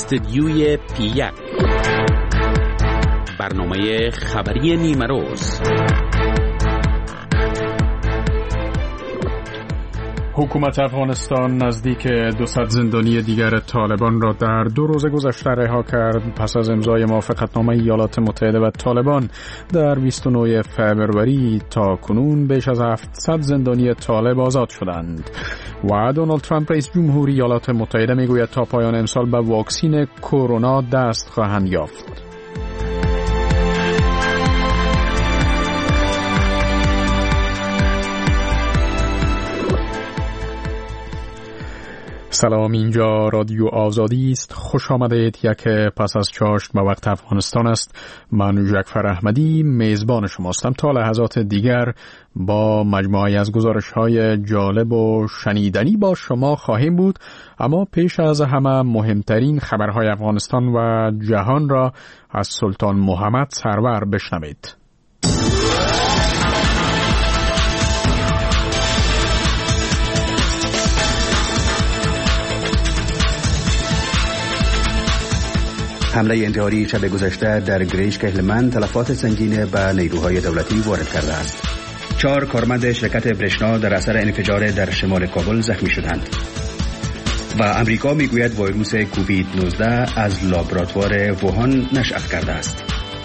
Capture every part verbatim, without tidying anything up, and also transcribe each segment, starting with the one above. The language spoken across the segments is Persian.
استدیوی پی یک، برنامه خبری نیمه روز. حکومت افغانستان نزدیک دوصد زندانی دیگر طالبان را در دو روز گذشته رها کرد پس از امضای موافقتنامه ایالات متحده و طالبان. در بیست و نه فوریه تا کنون بیش از هفتصد زندانی طالب آزاد شدند و دونالد ترامپ رئیس جمهوری ایالات متحده میگوید تا پایان امسال به واکسین کرونا دست خواهند یافت. سلام، اینجا رادیو آزادی است. خوش آمدید. یک پس از چاشت به وقت افغانستان است. من جعفر احمدی میزبان شماستم. تا لحظات دیگر با مجموعی از گزارش‌های جالب و شنیدنی با شما خواهیم بود، اما پیش از همه مهمترین خبرهای افغانستان و جهان را از سلطان محمد سرور بشنوید. حمله انتحاری شب گذشته در گریشک هلمند تلفات سنگین به نیروهای دولتی وارد کرده است. چهار کارمند شرکت برشنا در اثر انفجار در شمال کابل زخمی شدند. و امریکا میگوید ویروس کووید نوزده از لابراتوار ووهان نشأت کرده است.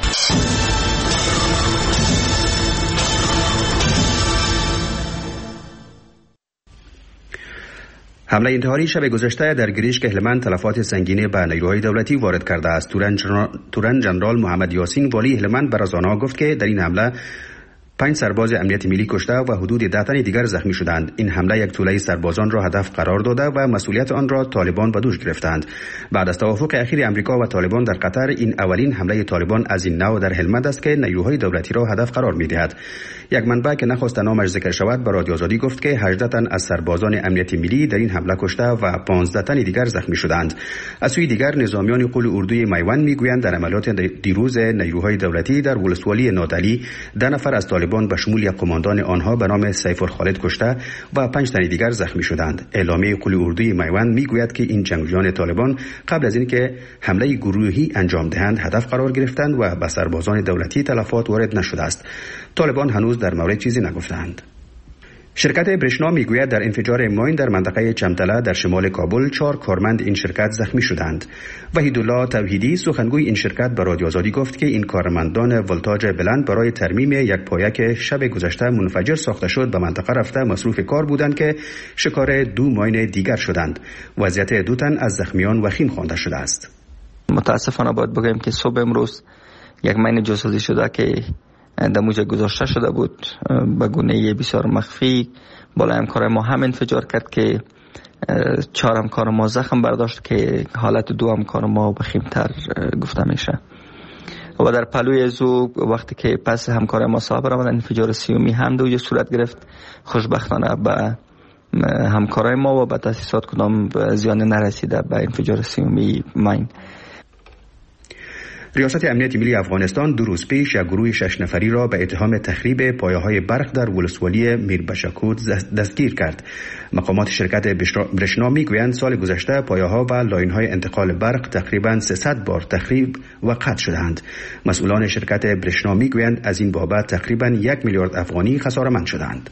حمله انتحاری شب گذشته در گریشک هلمند تلفات سنگین به نیروهای دولتی وارد کرده است. تورن جنرال محمد یاسین والی هلمند بر از آنها گفت که در این حمله پنج سرباز امنیت ملی کشته و حدود ده تن دیگر زخمی شدند. این حمله یک توله سربازان را هدف قرار داده و مسئولیت آن را طالبان به دوش گرفتند. بعد از توافق اخیر امریکا و طالبان در قطر، این اولین حمله طالبان از این نوع در هلمند است که نیروهای دولتی را هدف قرار می‌دهد. یک منبع که نخواست نامش ذکر شود به رادیو آزادی گفت که هجده تن از سربازان امنیت ملی در این حمله کشته و پانزده تن دیگر زخمی شدند. از سوی دیگر نظامیان قول اردوی میوند میگویند در عملیات دیروز نیروهای دولتی در ولسوالی نادعلی ده نفر از طالبان به شمول یک قماندان آنها به نام سیف الخالد کشته و پنج تن دیگر زخمی شدند. اعلامیه قول اردوی میوند میگوید که این جنگجویان طالبان قبل از اینکه حمله گروهی انجام دهند هدف قرار گرفتند و به سربازان دولتی تلفات وارد نشده است. طالبان هنوز در مورد چیزی نگفتند. شرکت برشنا میگوید در انفجار ماین در منطقه چمتله در شمال کابل چهار کارمند این شرکت زخمی شدند. وحیدالله توحیدی سخنگوی این شرکت به رادیو آزادی گفت که این کارمندان ولتاژ بلند برای ترمیم یک پایه که شب گذشته منفجر ساخته شد به منطقه رفته مصروف کار بودند که شکار دو ماین دیگر شدند. وضعیت دو تن از زخمیان وخیم خوانده شده است. متاسفانه باید بگم که صبح امروز یک ماین جاسازی شده که در موجه گذاشته شده بود به گونه بسیار مخفی بالای همکار ما هم انفجار کرد که چهار همکار ما زخم برداشت که حالت دو همکار ما بخیمتر گفته میشه. و در پلوی زو وقتی که پس همکار ما صاحب را انفجار سیومی هم دوی صورت گرفت، خوشبختانه به همکارای ما و به تاسیسات کدام زیان نرسیده به انفجار سیومی ماین. ریاست امنیت ملی افغانستان دو روز پیش یک گروه شش نفری را به اتهام تخریب پایه‌های برق در ولسوالی میربشکوت دستگیر کرد. مقامات شرکت برشنا میگویند سال گذشته پایه‌ها و لاین‌های انتقال برق تقریباً سیصد بار تخریب و قطع شدند. مسئولان شرکت برشنا میگویند از این بابت تقریباً یک میلیارد افغانی خساره‌مند شدند.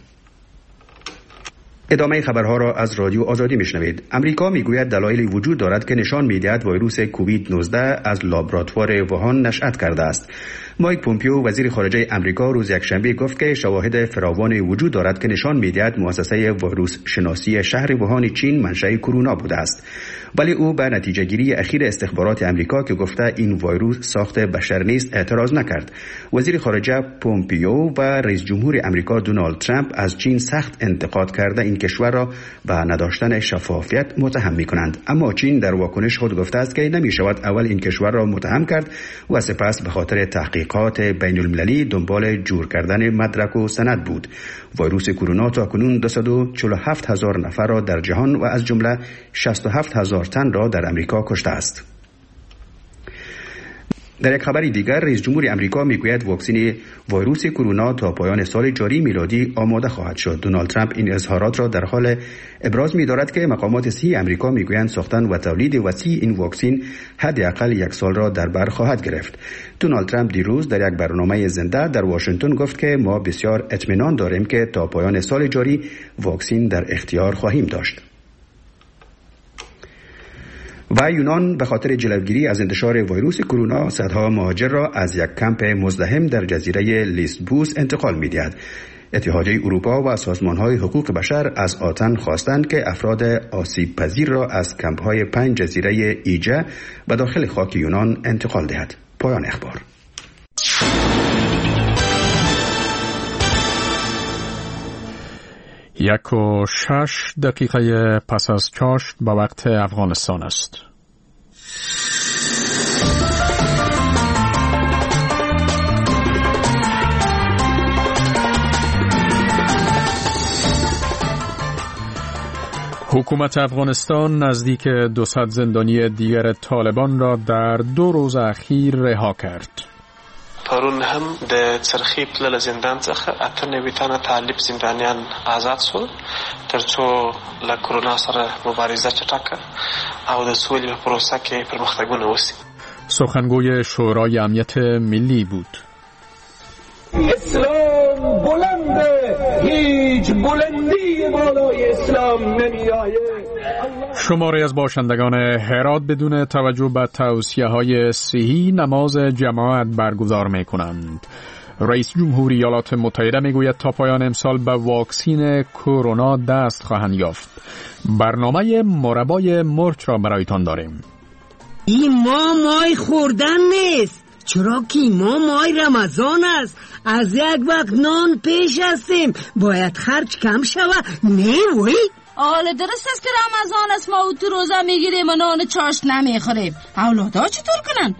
ادامه خبرها را از رادیو آزادی میشنوید. امریکا میگوید دلایلی وجود دارد که نشان میدهد ویروس کووید نوزده از لابراتوار ووهان نشأت کرده است. مایک پومپیو وزیر خارجه امریکا روز یکشنبه گفت که شواهد فراوانی وجود دارد که نشان میدهد مؤسسه ویروس شناسی شهر ووهان چین منشأ کرونا بوده است. ولی او به نتیجه گیری اخیر استخبارات امریکا که گفته این ویروس ساخت بشر نیست اعتراض نکرد. وزیر خارجه پومپیو و رئیس جمهور امریکا دونالد ترامپ از چین سخت انتقاد کرده این کشور را به نداشتن شفافیت متهم می‌کنند، اما چین در واکنش خود گفته است که نمی‌شود اول این کشور را متهم کرد و سپس به خاطر تحقیقات بین المللی دنبال جور کردن مدرک و سند بود. ویروس کرونا تا کنون دویست و چهل و هفت هزار نفر را در جهان و از جمله شصت و هفت هزار تن را در امریکا کشته است. در یک خبر دیگر رئیس جمهور امریکا میگوید واکسن ویروس کرونا تا پایان سال جاری میلادی آماده خواهد شد. دونالد ترامپ این اظهارات را در حال ابراز می‌دارد که مقامات صحی امریکا میگویند ساختن و تولید وسیع این واکسن حداقل یک سال را در بر خواهد گرفت. دونالد ترامپ دیروز در یک برنامه زنده در واشنگتن گفت که ما بسیار اطمینان داریم که تا پایان سال جاری واکسن در اختیار خواهیم داشت. و یونان به خاطر جلوگیری از انتشار ویروس کرونا صدها مهاجر را از یک کمپ مزدحم در جزیره لیسبوس انتقال می‌دهد. اتحادیه اروپا و سازمان‌های حقوق بشر از آتن خواستند که افراد آسیب پذیر را از کمپ‌های پنج جزیره ایجه به داخل خاک یونان انتقال دهد. پایان اخبار. یک و شش دقیقه پس از چاشت به وقت افغانستان است. حکومت افغانستان نزدیک دویست زندانی دیگر طالبان را در دو روز اخیر رها کرد. پرون هم د چرخی پلل زندان څخه اته نوي تنه طالب زندانیان آزاد شول ترڅو له کرونا سره مبارزه چټکه او د سولې په پروسه کې پرمختګونه وشي. سخنگوی شورای امنیت ملی بود. اسلام بلنده، هیچ بلندی بالای اسلام نمیآید. شماری از باشندگان هرات بدون توجه به توصیه‌های صحی نماز جماعت برگزار می‌کنند. رئیس جمهور ایالات متحده میگوید تا پایان امسال به واکسن کرونا دست خواهند یافت. برنامه مربای مرچ را برایتان داریم. این ماه ماه خوردن نیست، چرا که ما ماه رمضان است. از یک وقت نان پیش هستیم، باید خرج کم شود. نه وی آله درست است که رمضان است، ما تو روزه میگیریم و نان چاشت نمیخوریم. اولادا چطور کنن؟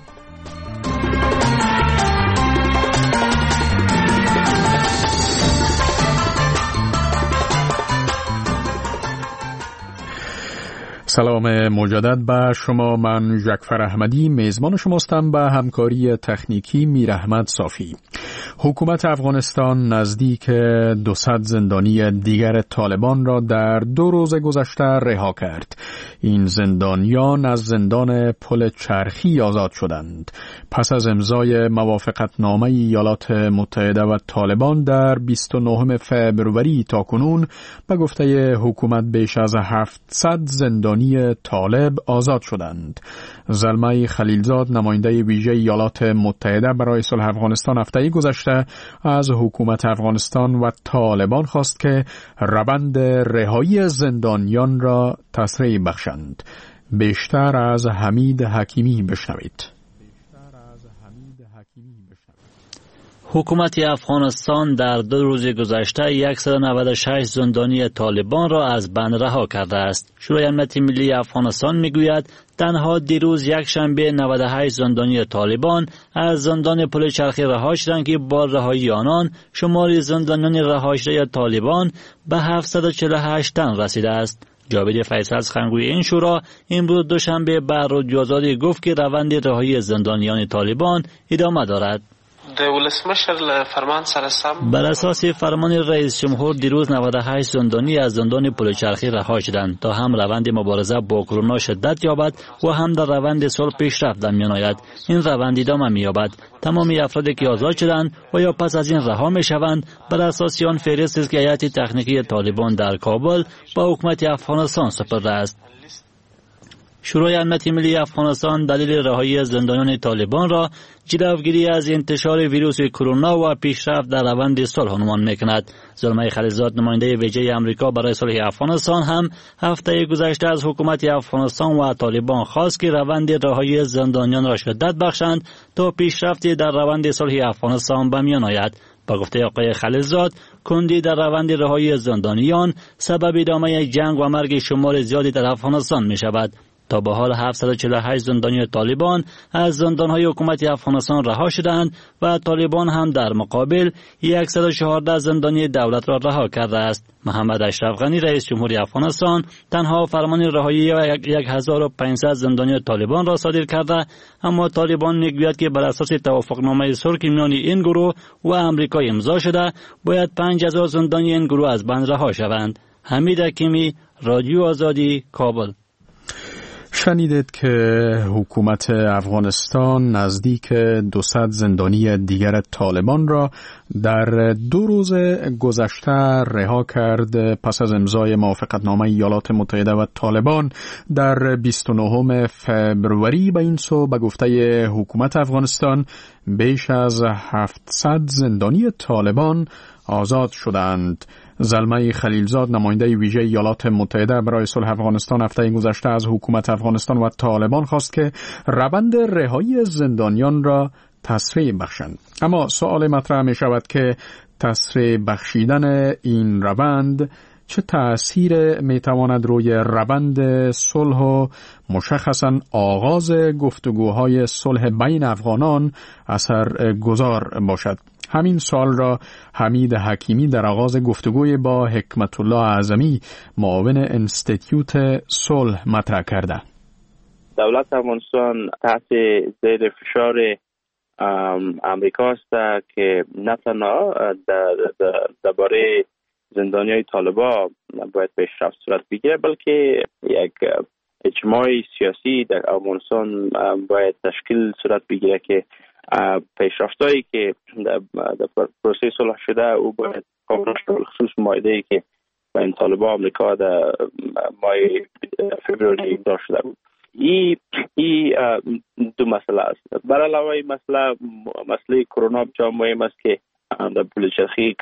سلام مجدد به شما. من جعفر احمدی میزبان شماستم. به همکاری تکنیکی میر احمد صافی. حکومت افغانستان نزدیک دویست زندانی دیگر طالبان را در دو روز گذشته رها کرد. این زندانیان از زندان پل چرخی آزاد شدند. پس از امضای موافقتنامه ایالات متحده و طالبان در بیست و نهم فوریه تا کنون به گفته حکومت بیش از هفتصد زندانی طالب آزاد شدند. زلمه خلیلزاد نماینده ویژه ایالات متحده برای صلح افغانستان هفته گذشته از حکومت افغانستان و طالبان خواست که روند رهایی زندانیان را تسریع بخشند. بیشتر از حمید حکیمی بشنوید. حکومت افغانستان در دو روز گذشته صد و نود و شش زندانی طالبان را از بند رها کرده است. شورای امنیت ملی افغانستان میگوید تنها دیروز یک شنبه نود و هشت زندانی طالبان از زندان پل چرخی رها شدند که با رهایی آنان شمار زندانیان رها شده طالبان به هفتصد و چهل و هشت تن رسیده است. جاوید فیصل سخنگوی این شورا امروز دوشنبه به رادیو آزادی گفت که روند رهایی زندانیان طالبان ادامه دارد. بر اساس فرمان رئیس جمهور دیروز نود و هشت زندانی از زندان پل چرخی رها شدند تا هم روند مبارزه با کرونا شدت یابد و هم در روند صلح پیشرفت در میان آید. این روند ادامه می‌یابد. تمام افرادی که آزاد شدند و یا پس از این رها می‌شوند بر اساس آن فهرستی است که هیئت تکنیکی طالبان در کابل با حکومت افغانستان سپرده است. شورای امنیت ملی افغانستان دلیل رهایی زندانیان طالبان را جلوگیری از انتشار ویروس کرونا و پیشرفت در روند صلح عنوان می‌کند. زلمه خلیلزاد نماینده ویژه آمریکا برای صلح افغانستان هم هفته گذشته از حکومت افغانستان و طالبان خواست که روند رهایی زندانیان را شدت بخشند تا پیشرفتی در روند صلح افغانستان به میان آید. با گفته آقای خلیلزاد، کندی در روند رهایی زندانیان سبب ادامه جنگ و مرگ شمار زیادی در افغانستان می شود. تا به حال هفتصد و چهل و هشت زندانی طالبان از زندانهای حکومت افغانستان رها شدند و طالبان هم در مقابل صد و چهارده زندانی دولت را رها کرده است. محمد اشرف غنی رئیس جمهوری افغانستان تنها فرمان رهایی هزار و پانصد زندانی طالبان را صادر کرده، اما طالبان میگوید که بر اساس توافقنامه صلح میان این گروه و امریکا امضا شده باید پنج هزار زندانی این گروه از بند رها شوند. حمید حکیمی، رادیو آزادی، کابل. شنیدید که حکومت افغانستان نزدیک دویست زندانی دیگر طالبان را در دو روز گذشته رها کرد پس از امضای موافقتنامه ایالات متحده و طالبان در بیست و نهم فوریه. به این سو به گفته حکومت افغانستان بیش از هفتصد زندانی طالبان آزاد شدند. زلمه خلیلزاد نماینده ویژه ایالات متحده برای صلح افغانستان هفته گذشته از حکومت افغانستان و طالبان خواست که روند رهایی زندانیان را تسریع بخشند. اما سوال مطرح می شود که تسریع بخشیدن این روند چه تأثیر می تواند روی روند صلح و مشخصاً آغاز گفتگوهای صلح بین افغانان اثر گذار باشد؟ همین سوال را حمید حکیمی در آغاز گفتگوی با حکمت الله اعظمی معاون انستیتیوت صلح مطرح کرده. دولت افغانستان تحت زیر فشار امریکا است که نه تنها درباره زندانیای طالبان باید پیشرفت صورت بگیره، بلکه یک اجماع سیاسی در افغانستان باید تشکیل صورت بگیره که پیشرفتایی که در پروسه صلح شده او باید قابل شد، خصوص مایده‌ای که بین طالبان و آمریکا در ماه فوریه امضا شده بود. این ای دو مسئله است. بر علاوه این مسئله مسئله کرونا بسیار مهم است که در پلچرخی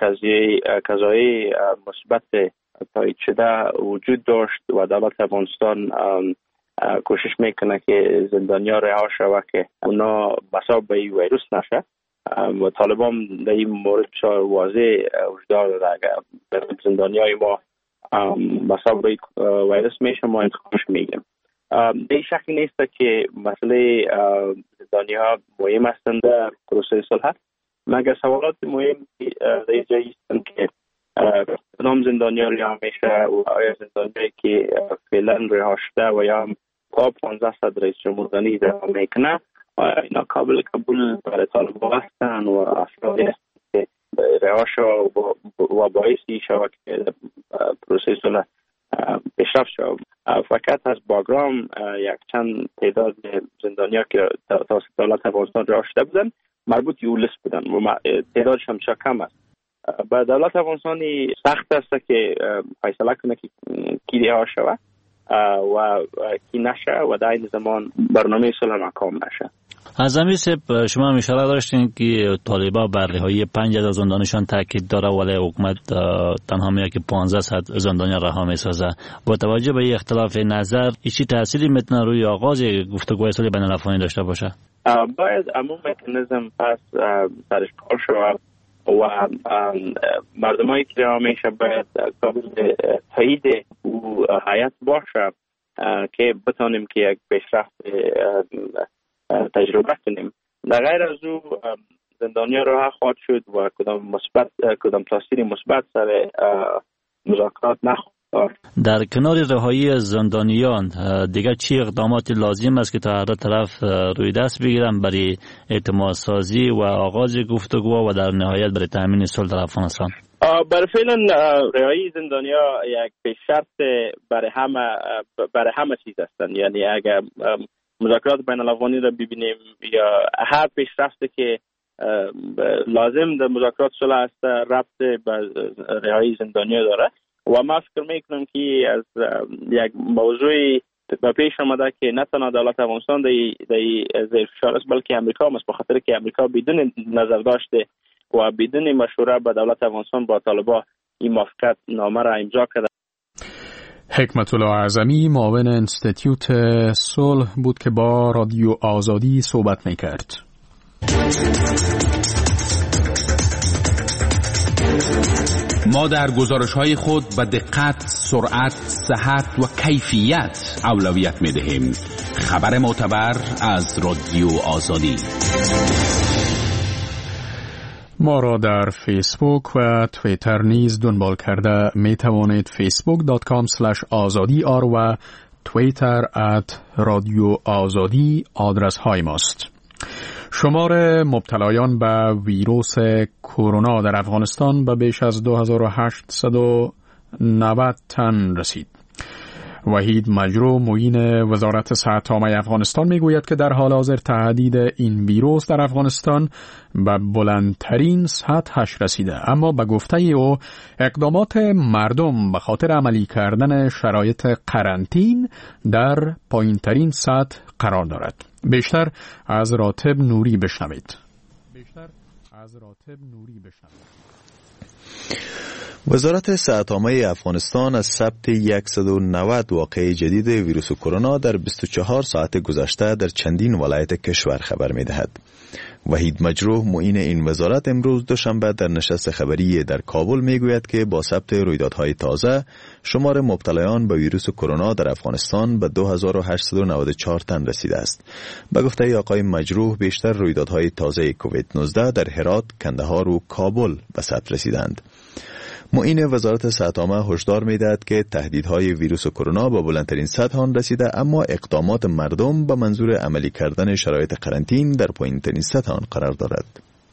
قضایی مثبت تایید شده وجود داشت و دولت افغانستان کوشش میکنه که زندانیا رها شود که اونا مصاب به این ویروس نشه و طالبان در این مورد بسیار واضح وجود داره. اگر زندانیای ما مصاب به ویروس میشه ما انتخابش میگیم. در شکی نیست که مسئله زندانیها مهم هستند در پروسه صلح، مگر سوالات مهم در جایی هستند که کدام زندانیا رها میشه و آیا زندانیایی که فعلا رها شده و یا تا پانزده صد رئیس جمهور غنی رها میکنه آیا اینا قابل قبول برای طالبان هستند و افرادی هستند که رها شد و باعثی شود که پروسه صلح پیشرفت شد. فقط از باگرام یک چند تعداد زندانیا که توسط دولت افغانستان رها شده بودن مربوط به اولس بودن و تعدادش هم بسیار کم است. با دولت افغانستانی سخت است که فیصله کنه که کی رها شود و کی نشه و در این زمان برنامه صلح ناکام نشه. اعظمی صاحب، شما هم اشاره داشتین که طالبان بر رهایی پنج هزار زندانیشان تاکید داره ولی حکومت تنها میگه که پانزده صد زندانی رها میسازه. با توجه به این اختلاف نظر چه تأثیری میتونه روی آغاز گفتگوهای صلح بین الافغانی داشته باشه؟ باید عموم مکانیزم پس سرش کار شود و مردمایی که رها میشه باید قابل تایید و حیات باشه که بتانیم که یک پیشرفت تجربه کنیم. در غیر از او زندانیا رها خواهد شد و کدام مثبت کدام تاثیر مثبت سر مذاکرات نخواهد. در کنار رهایی زندانیان دیگر چه اقدامات لازم است که تا هر طرف روی دست بگیرن برای اعتماد سازی و آغاز گفتگو و در نهایت برای تامین صلح در افغانستان؟ برای فعلا رهایی زندانیا یک پیشرفت برای همه برای همه چیز هستند. یعنی اگر مذاکرات بین الافغانی را ببینیم یا هر پیشرفتی که لازم در مذاکرات صلح است ربط به رهایی زندانیا داره و ما فکر میکنم که از یک موضوعی به پیش آمده که نه تنها دولت افغانستان در زیر فشار است بلکه امریکا هم است، به خاطر که امریکا بدون نظر داشته و بدون مشوره با دولت افغانستان با طالبان این موافقت نامه را امضا کرده. حکمت الله اعظمی معاون انستیتیوت صلح بود که با رادیو آزادی صحبت میکرد. ما در گزارش‌های خود به دقت، سرعت، صحت و کیفیت اولویت می‌دهیم. خبر معتبر از رادیو آزادی. ما را در فیسبوک و توییتر نیز دنبال کرده می توانید فیسبوک دات کام اسلش آزادی آر و توییتر ات رادیو آزادی آدرس های ماست. شمار مبتلایان به ویروس کرونا در افغانستان به بیش از دو هزار و هشتصد و نود تن رسید. وحید مجرو معین وزارت صحت عامه افغانستان میگوید که در حال حاضر تهدید این ویروس در افغانستان به بلندترین سطحش رسیده، اما به گفته او اقدامات مردم به خاطر عملی کردن شرایط قرنطین در پایینترین سطح قرار دارد. بیشتر از راتب نوری بشنوید. بیشتر از راتب نوری بشنوید. وزارت صحت عامه افغانستان از ثبت صد و نود واقعه جدید ویروس کرونا در بیست و چهار ساعت گذشته در چندین ولایت کشور خبر می‌دهد. وحید مجروح معین این وزارت امروز دوشنبه در نشست خبری در کابل میگوید که با ثبت رویدادهای تازه شمار مبتلایان به ویروس کرونا در افغانستان به دو هزار و هشتصد و نود و چهار تن رسیده است. به گفته آقای مجروح بیشتر رویدادهای تازه کووید نوزده در هرات، کندهار و کابل به ثبت رسیدند. معین وزارت صحت عامه هشدار می‌دهد که تهدیدهای ویروس کرونا به بلندترین سطح آن رسیده، اما اقدامات مردم به منظور عملی کردن شرایط قرنطین در پایین‌ترین سطح آن قرار دارد.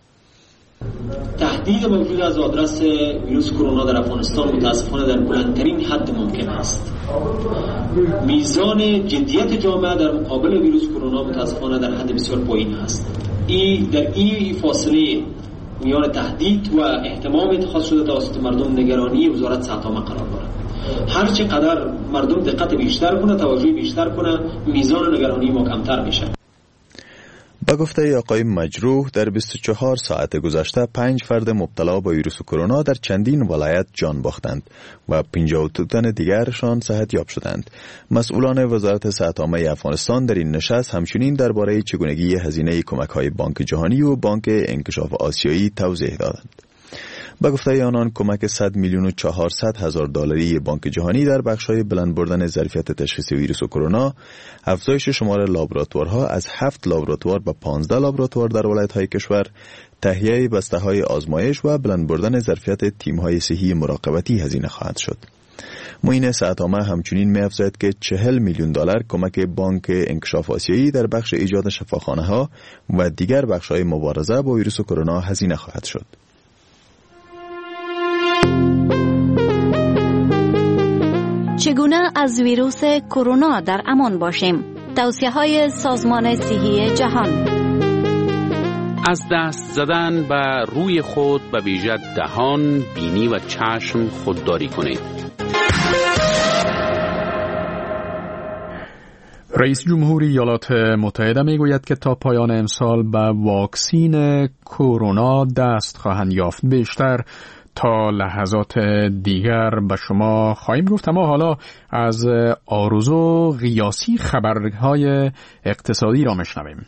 تهدید موجود از آدرس ویروس کرونا در افغانستان متاسفانه در بلندترین حد ممکن است. میزان جدیت جامعه در مقابل ویروس کرونا متاسفانه در حد بسیار پایین است. این در این فاصله میان تهدید و احتمام اتخاذ شده توسط مردم نگرانی وزارت صحت عامه قرار دارد. هر چقدر مردم دقت بیشتر کنه، توجه بیشتر کنه، میزان نگرانی ما کمتر میشه. با گفته آقای مجروح در بیست و چهار ساعت گذشته پنج فرد مبتلا به ویروس کرونا در چندین ولایت جان باختند و پنجاه و دو تن دیگرشان صحت یاب شدند. مسئولان وزارت صحت عامه افغانستان در این نشست همچنین درباره چگونگی هزینه کمک‌های بانک جهانی و بانک انکشاف آسیایی توضیح دادند. با گفته آنان کمک صد میلیون و چهارصد هزار دلاری بانک جهانی در بخش‌های بلند بردن ظرفیت تشخیص ویروس کرونا، افزایش شمار لابراتوارها از هفت لابراتوار به پانزده لابراتوار در ولایت‌های کشور، تهیه بسته‌های آزمایش و بلند بردن ظرفیت تیم‌های صحی مراقبتی هزینه خواهد شد. معین صحت عامه همچنین می‌افزاید که چهل میلیون دلار کمک بانک انکشاف آسیایی در بخش ایجاد شفاخانه‌ها و دیگر بخش‌های مبارزه با ویروس کرونا هزینه خواهد شد. چگونه از ویروس کرونا در امان باشیم؟ توصیه‌های سازمان صحی جهان. از دست زدن به روی خود به ویژه دهان، بینی و چشم خودداری کنید. رئیس جمهوری ایالات متحده میگوید که تا پایان امسال به واکسین کرونا دست خواهند یافت. بیشتر تا لحظات دیگر به شما خواهیم گفت، اما حالا از آرزو قیاسی خبرهای اقتصادی را میشنویم.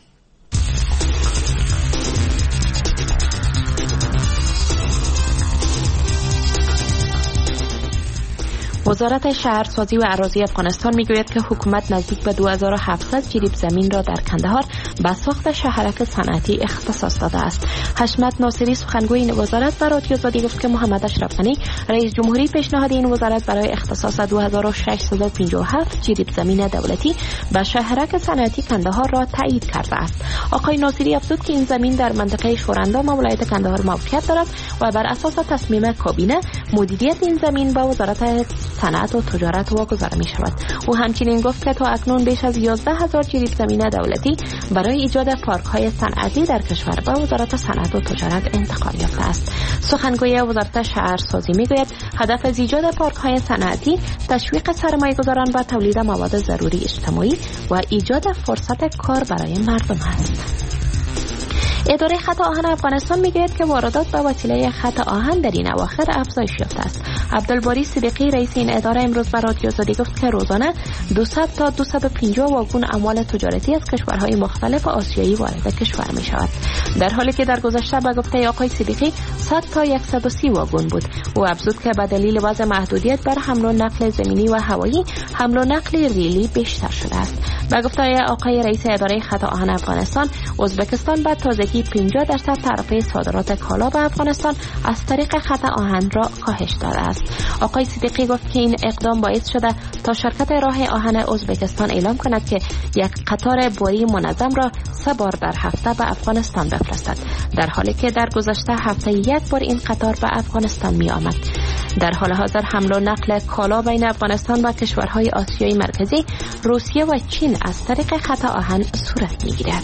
وزارت شهرسازی و اراضی افغانستان میگوید که حکومت نزدیک به دو هزار و هفتصد جریب زمین را در کندهار به ساخت شهرک صنعتی اختصاص داده است. حشمت ناصری سخنگوی این وزارت به رادیو آزادی گفت که محمد اشرف غنی رئیس جمهوری پیشنهاد این وزارت برای اختصاص دو هزار و ششصد و پنجاه و هفت جریب زمین دولتی به شهرک صنعتی کندهار را تایید کرده است. آقای ناصری افزود که این زمین در منطقه شوراندام ولایت کندهار موقعیت دارد و بر اساس تصمیم کابینه مدیریت این زمین به وزارت صنعت و تجارت واگذار می شود. او همچنین گفت که تا اکنون بیش از یازده هزار جریب زمین دولتی برای ایجاد پارک های صنعتی در کشور به وزارت صنعت و تجارت انتقال یافته است. سخنگوی وزارت شهرسازی می گوید هدف از ایجاد پارک های صنعتی تشویق سرمایه گذاران و تولید مواد ضروری اجتماعی و ایجاد فرصت کار برای مردم است. اداره خط آهن افغانستان میگوید که واردات به وسیله خط آهن در این اواخر افزایش یافته است. عبدالباری صدیقی رئیس این اداره امروز به رادیو آزادی گفت که روزانه دویست تا دویست و پنجاه واگن اموال تجارتی از کشورهای مختلف آسیایی وارد کشور می شود، در حالی که در گذشته به گفته آقای صدیقی صد تا صد و سی واگن بود. او افزود که به دلیل وضع محدودیت بر حمل و نقل زمینی و هوایی، حمل و نقل ریلی بیشتر شده است. به گفته آقای رئیس اداره خط آهن افغانستان، ازبکستان به تازگی پنجاه درصد تعرفه صادرات کالا به افغانستان از طریق خط آهن را کاهش داده است. آقای صدیقی گفت که این اقدام باعث شده تا شرکت راه آهن ازبکستان اعلام کند که یک قطار باری منظم را سه بار در هفته به افغانستان بفرستد، در حالی که در گذشته هفته یک بار این قطار به افغانستان می آمد. در حال حاضر حمل و نقل کالا بین افغانستان و کشورهای آسیای مرکزی، روسیه و چین از طریق خط آهن صورت می گیرد.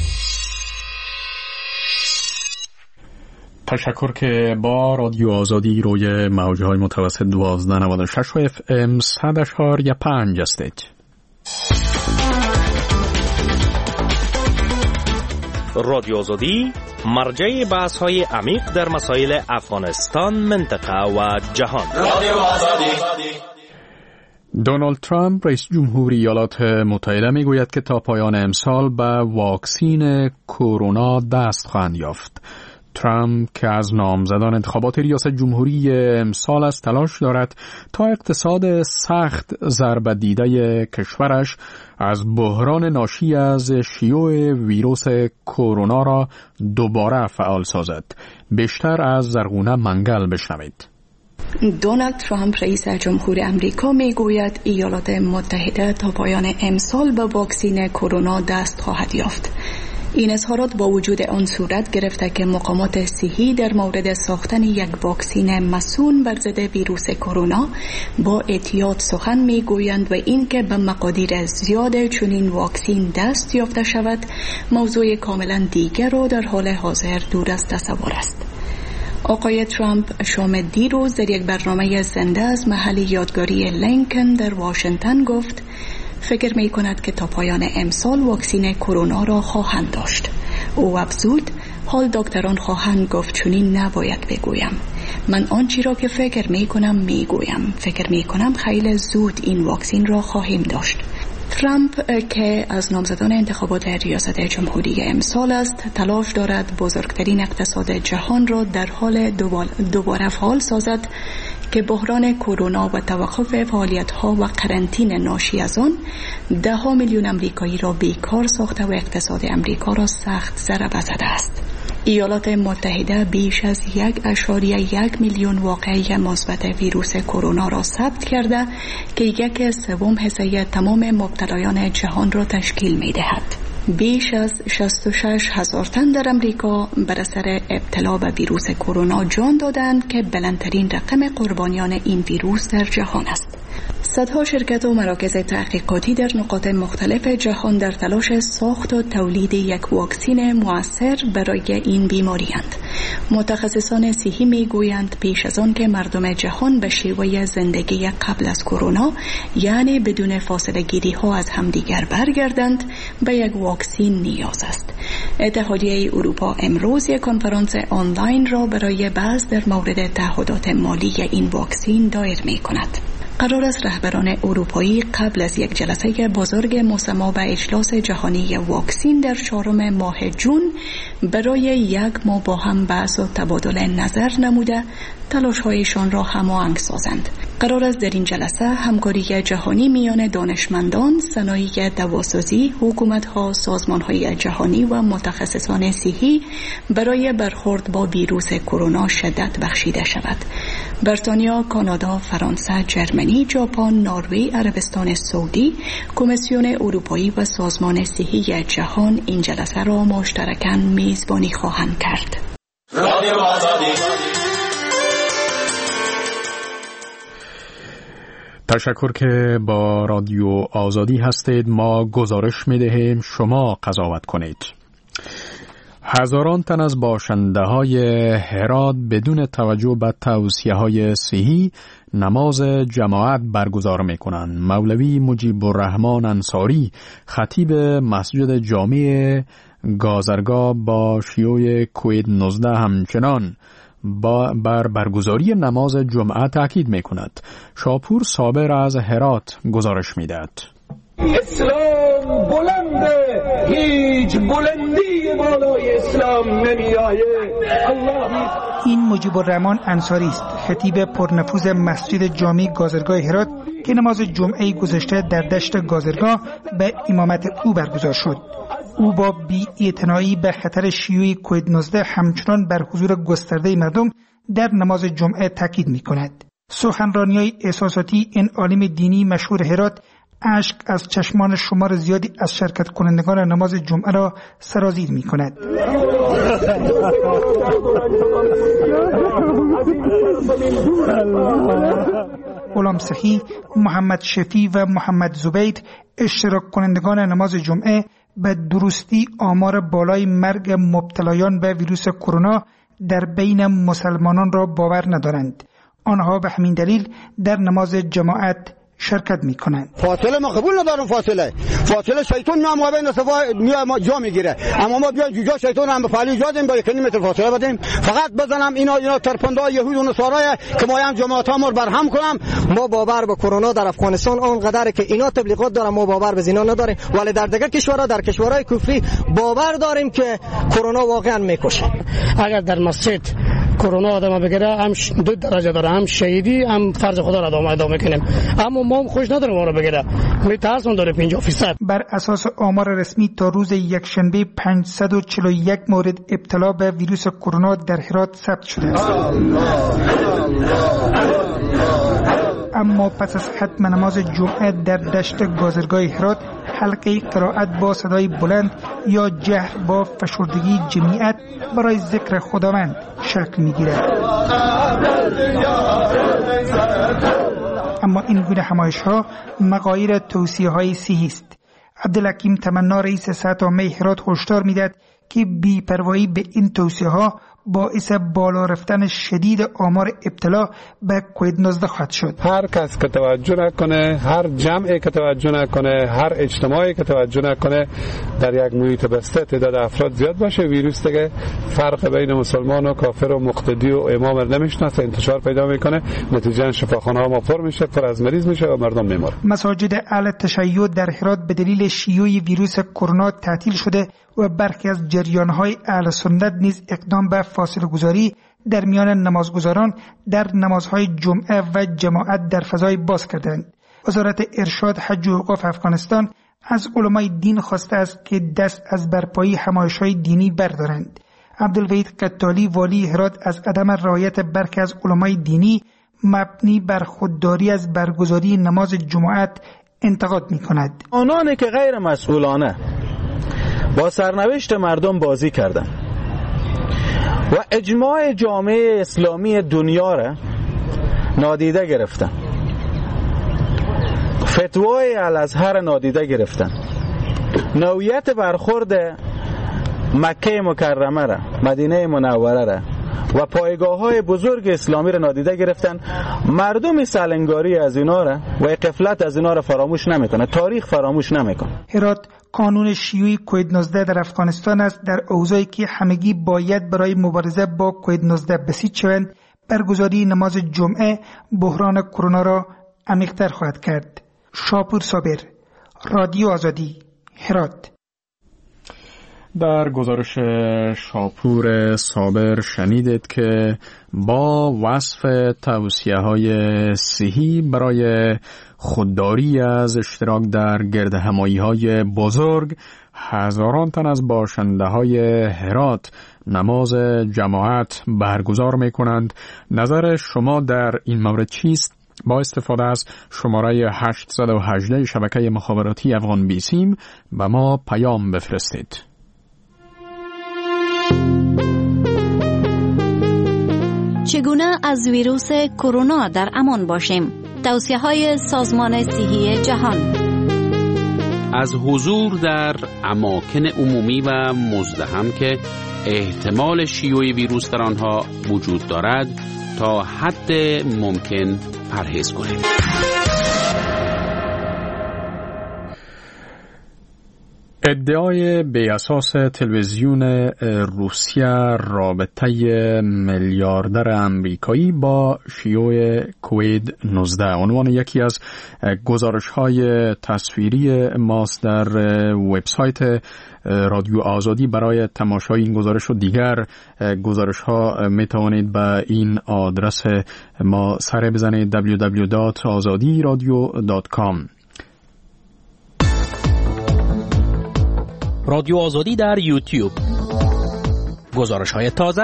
تشکر که با رادیو آزادی روی موجهای متوسط دوازده نود و شش و اف ام صد اشاری پنج هستید. رادیو آزادی مرجع بحث های عمیق در مسائل افغانستان، منطقه و جهان. رادیو آزادی. دونالد ترامپ رئیس جمهوری ایالات متحده میگوید که تا پایان امسال به واکسین کرونا دست خواهند یافت. ترامپ که از نامزدان انتخابات ریاست جمهوری امسال است تلاش دارد تا اقتصاد سخت ضربه دیده کشورش از بحران ناشی از شیوع ویروس کرونا را دوباره فعال سازد. بیشتر از زرغونه منگل بشنوید. دونالد ترامپ رئیس جمهور امریکا میگوید ایالات متحده تا پایان امسال به واکسین کرونا دست خواهد یافت. این اظهارات با وجود آن صورت گرفته که مقامات صحی در مورد ساختن یک واکسین مصون بر ضد ویروس کرونا با احتیاط سخن میگویند و اینکه به مقادیر زیاد چنین واکسین دست یافته شود موضوع کاملا دیگر و در حال حاضر دور از تصور است. آقای ترامپ شام دیروز در یک برنامه زنده از محل یادگاری لینکن در واشنگتن گفت فکر می کند که تا پایان امسال واکسین کرونا را خواهند داشت. او افزود حال دکتران خواهند گفت چنین نباید بگویم. من آنچه را که فکر می کنم می گویم. فکر می کنم خیلی زود این واکسین را خواهیم داشت. ترامپ که از نامزدان انتخابات ریاست جمهوری امسال است تلاش دارد بزرگترین اقتصاد جهان را در حال دوباره فعال سازد که بحران کرونا و توقف فعالیت‌ها و قرنطینه ناشی از آن ده ها میلیون امریکایی را بیکار ساخته و اقتصاد امریکا را سخت ضربه زده است. ایالات متحده بیش از یک اشاریه یک میلیون واقعه مثبت ویروس کرونا را ثبت کرده که یک سوم حصه تمام مبتلایان جهان را تشکیل می‌دهد. بیش از شصت و شش هزار تن در امریکا بر اثر ابتلا به ویروس کرونا جان دادند که بلندترین رقم قربانیان این ویروس در جهان است. صدها شرکت و مراکز تحقیقاتی در نقاط مختلف جهان در تلاش ساخت و تولید یک واکسین مؤثر برای این بیماری اند. متخصصان صحی میگویند پیش از آن که مردم جهان به شیوه زندگی قبل از کرونا یعنی بدون فاصله گیری ها از همدیگر برگردند به یک واکسین نیاز است. اتحادیه اروپا امروز یک کنفرانس آنلاین را برای بحث در مورد تعهدات مالی این واکسین دایر می کند. قرار است رهبران اروپایی قبل از یک جلسه بزرگ مسمى به اجلاس جهانی واکسین در چهارم ماه جون برای یک ماه با هم بحث و تبادل نظر نموده تلاش‌هایشان را هماهنگ سازند. قرار است در این جلسه همکاری جهانی میان دانشمندان، صنایع دواسازی، حکومت‌ها، سازمان‌های جهانی و متخصصان صحی برای برخورد با ویروس کرونا شدت بخشیده شود. بریتانیا، کانادا، فرانسه، جرمنی، ژاپن، نروژ، عربستان سعودی، کمیسیون اروپایی و سازمان صحی جهان این جلسه را مشترکاً میزبانی خواهند کرد. رادیو آزادی. تشکر که با رادیو آزادی هستید. ما گزارش میدهیم، شما قضاوت کنید. هزاران تن از باشنده های هرات بدون توجه به توصیه های صحی نماز جماعت برگزار می کنند. مولوی مجیب الرحمن انصاری خطیب مسجد جامع گازرگاه با شیوع کووید نوزده همچنان با بر برگزاری نماز جمعه تاکید می کند. شاپور صابر از هرات گزارش می دهد. اسلام بلنده، هیچ بلندی بالای اسلام نمی آید. این مجیب الرحمن انصاری است، خطیب پرنفوذ مسجد جامع گازرگاه هرات که نماز جمعه گذشته در دشت گازرگاه به امامت او برگزار شد. او با بی‌اعتنایی به خطر شیوع کووید نوزده همچنان بر حضور گسترده مردم در نماز جمعه تاکید می کند. سخنرانی‌های احساساتی این عالم دینی مشهور هرات اشک از چشمان شمار زیادی از شرکت کنندگان نماز جمعه را سرازیر می کند. غلام سخی، محمد شفی و محمد زبید اشتراک کنندگان نماز جمعه به درستی آمار بالای مرگ مبتلایان به ویروس کرونا در بین مسلمانان را باور ندارند. آنها به همین دلیل در نماز جماعت شرکت می کنند. فاصله ما قبول ندارم. فاصله فاصله شیطان ما ما بین صفا ما جا میگیره، اما ما بیایم جا شیطان هم به فعلی جا دیم با یک متر فاصله بدیم. فقط بزنم اینا اینا ترپنده یهود و نصارا که ما هم جماعت ها مر برهم کنم. ما باور به کرونا در افغانستان آنقدر که اینا تبلیغات دارن، ما باور به زینا نداریم، ولی در دیگر کشورها، در کشورهای کفری باور داریم که کرونا واقعا میکشه. اگر در مسجد کرونا آدم بگیره هم دو درجه داره، هم شهیدی هم فرض خدا را ادامه ادامه کنیم، اما ما خوش نداریم اون رو بگیره. میترسون داره پنجاه درصد. بر اساس آمار رسمی تا روز یکشنبه پانصد و چهل و یک مورد ابتلا به ویروس کرونا در هرات ثبت شده است. اما پس از ختم نماز جمعه در دشت گازرگاه هرات حلقه قرائت با صدای بلند یا جهر با فشردگی جمعیت برای ذکر خداوند شکل می‌گیرد. اما این گونه همایش‌ها مغایر توصیه‌های صحی است. عبدالحکیم تمنا رئیس سطح عامه هرات هشدار می‌دهد که بی‌پروایی به این توصیه‌ها باعث بالا رفتن شدید آمار ابتلا به کووید نوزده خواهد شد. هر کس که توجه نکنه، هر جمعی که توجه نکنه، هر اجتماعی که توجه نکنه، در یک محیط بسته تعداد افراد زیاد باشه، ویروس دیگه فرق بین مسلمان و کافر و مقتدی و امام نمیشناسه، انتشار پیدا میکنه، نتیجه شفاخانه ها ما پر میشه، پر از مریض میشه و مردم میمیرن. مساجد اهل تشیع در هرات به دلیل شیوع ویروس کرونا تعطیل شده و برخی از جریان‌های اهل سنت نیز اقدام به فاصله گذاری در میان نمازگزاران در نمازهای جمعه و جماعت در فضای باز کردند. وزارت ارشاد حج و اوقاف افغانستان از علمای دین خواسته است که دست از برپایی همایش‌های دینی بردارند. عبدالوحید قطالی والی هرات از عدم رعایت برخی از علمای دینی مبنی بر خودداری از برگزاری نماز جماعت انتقاد می‌کند. آنانی که غیر مسئولانه با سرنوشت مردم بازی کردن و اجماع جامعه اسلامی دنیا را نادیده گرفتن، فتوای الازهر نادیده گرفتن، نوعیت برخورد مکه مکرمه را، مدینه منوره را و پایگاه های بزرگ اسلامی را نادیده گرفتن. مردم سالنگاری از اینا را و غفلت از اینا را فراموش نمیکنه، تاریخ فراموش نمیکنه. هرات قانون شیوع کووید نوزده در افغانستان است. در اوضاعی که همگی باید برای مبارزه با کووید نوزده بسیج شوند، برگزاری نماز جمعه بحران کرونا را عمیق‌تر خواهد کرد. شاپور صابر، رادیو آزادی، هرات. در گزارش شاپور صابر شنیدید که با وصف توصیه‌های صحی برای خودداری از اشتراک در گردهمایی‌های بزرگ، هزاران تن از باشنده‌های هرات نماز جماعت برگزار می‌کنند. نظر شما در این مورد چیست؟ با استفاده از شماره هشت یک هشت شبکه مخابراتی افغان بیسیم به ما پیام بفرستید. چگونه از ویروس کرونا در امان باشیم؟ توصیه‌های سازمان صحی جهان. از حضور در اماکن عمومی و مزدحم که احتمال شیوع ویروس در آنها وجود دارد تا حد ممکن پرهیز کنیم. ادعای بی‌اساس تلویزیون روسیه رابطه میلیاردر امریکایی با شیوع کووید نوزده عنوان یکی از گزارش‌های تصویری ماست در وبسایت رادیو آزادی. برای تماشای این گزارش و دیگر گزارش‌ها می توانید به این آدرس ما سر بزنید دبلیو دبلیو دبلیو دات آزادی رادیو دات کام. رادیو آزادی در یوتیوب، گزارش‌های تازه.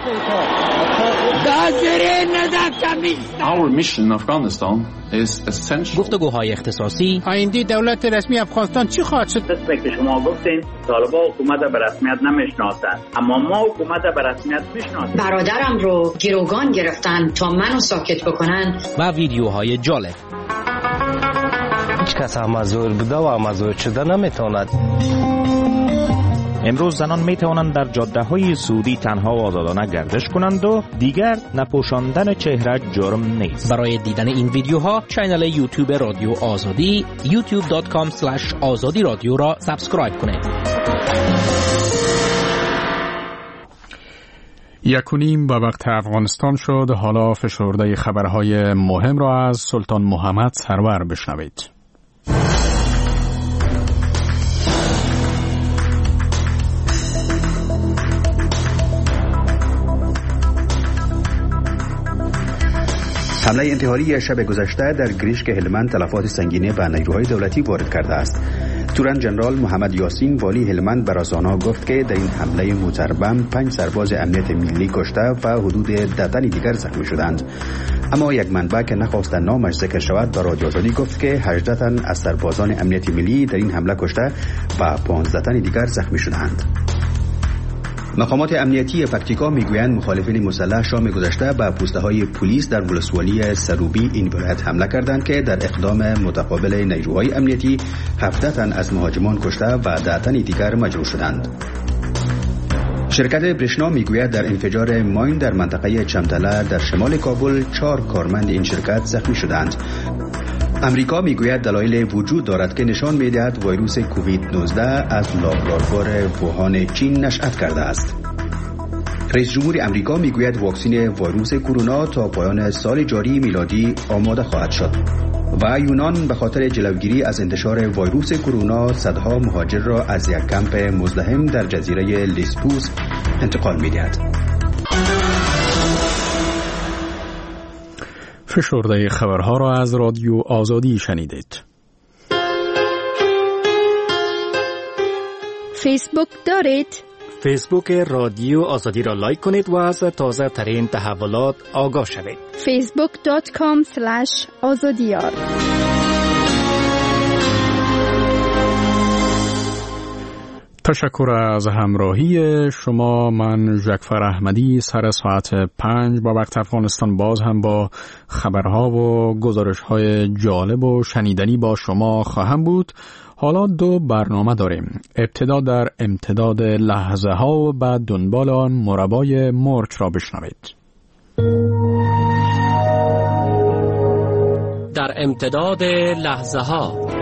Our mission in Afghanistan is essential. گفتگوهای اختصاصی. آینده دولت رسمی افغانستان چی خواهد شد؟ دست که شما گفتین طالبان حکومت به رسمیت نمیشناسند، اما ما حکومت به رسمیت میشناسیم. برادرم رو گروگان گرفتن تا منو ساکت بکنن. و ویدیوهای جالب. هیچ کس مزور بوده و مزور شده نمیتواند. امروز زنان می توانند در جاده های سعودی تنها و آزادانه گردش کنند و دیگر نپوشاندن چهره جرم نیست. برای دیدن این ویدیوها کانال یوتیوب رادیو آزادی یوتیوب دات کام اسلش آزادی رادیو را سابسکرایب کنید. یکونیم به وقت افغانستان شد. حالا فشرده خبرهای مهم را از سلطان محمد سرور بشنوید. حمله انتحاری شب گذشته در گریشک هلمند تلفات سنگینی به نیروهای دولتی وارد کرده است. تورن جنرال محمد یاسین والی هلمند بر آنها گفت که در این حمله موتربم پنج سرباز امنیت ملی کشته و حدود ده تن دیگر زخمی شدند. اما یک منبع که نخواست نامش ذکر شود به رادیو آزادی گفت که هجده تن از سربازان امنیت ملی در این حمله کشته و پانزده تن دیگر زخمی شدند. مقامات امنیتی پکتیکا میگویند مخالفین مسلح شام گذشته به پوسته های پلیس در ولسوالی سروبی این ولایت حمله کردند که در اقدام متقابل نیروهای امنیتی هفده تن از مهاجمان کشته و ده تن دیگر مجروح شدند. شرکت برشنا میگوید در انفجار ماین در منطقه چمتله در شمال کابل چهار کارمند این شرکت زخمی شدند. امریکا میگوید دلایل وجود دارد که نشان میدهد ویروس کووید نوزده از لابراتوار ووهان چین نشأت کرده است. رئیس جمهور امریکا میگوید واکسن ویروس کرونا تا پایان سال جاری میلادی آماده خواهد شد و یونان به خاطر جلوگیری از انتشار ویروس کرونا صدها مهاجر را از یک کمپ مزدحم در جزیره لیسبوس انتقال میدهد. فشرده خبرها را از رادیو آزادی شنیدید. فیسبوک دارید؟ فیسبوک رادیو آزادی را لایک کنید و از تازه ترین تحولات آگاه شوید. فیسبوک دات کام اسلش آزادیار. تشکر از همراهی شما. من جعفر احمدی سر ساعت پنج با وقت افغانستان باز هم با خبرها و گزارش‌های جالب و شنیدنی با شما خواهم بود. حالا دو برنامه داریم. ابتدا در امتداد لحظه ها و بعد دنبال آن مربای مرچ را بشنوید. در امتداد لحظه ها،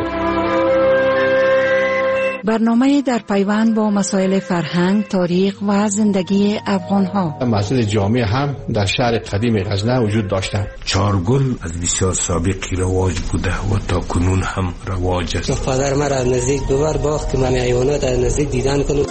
برنامه در پیوند با مسائل فرهنگ، تاریخ و زندگی افغان‌ها. مسجد جامع هم در شهر قدیم غزنه وجود داشتند. چارگل از بسیار سابقی رواج بوده و تا کنون هم رواج است. پدر مرا از نزدیک دوبار باخت که من حیوانات از نزدیک دیدن کنم.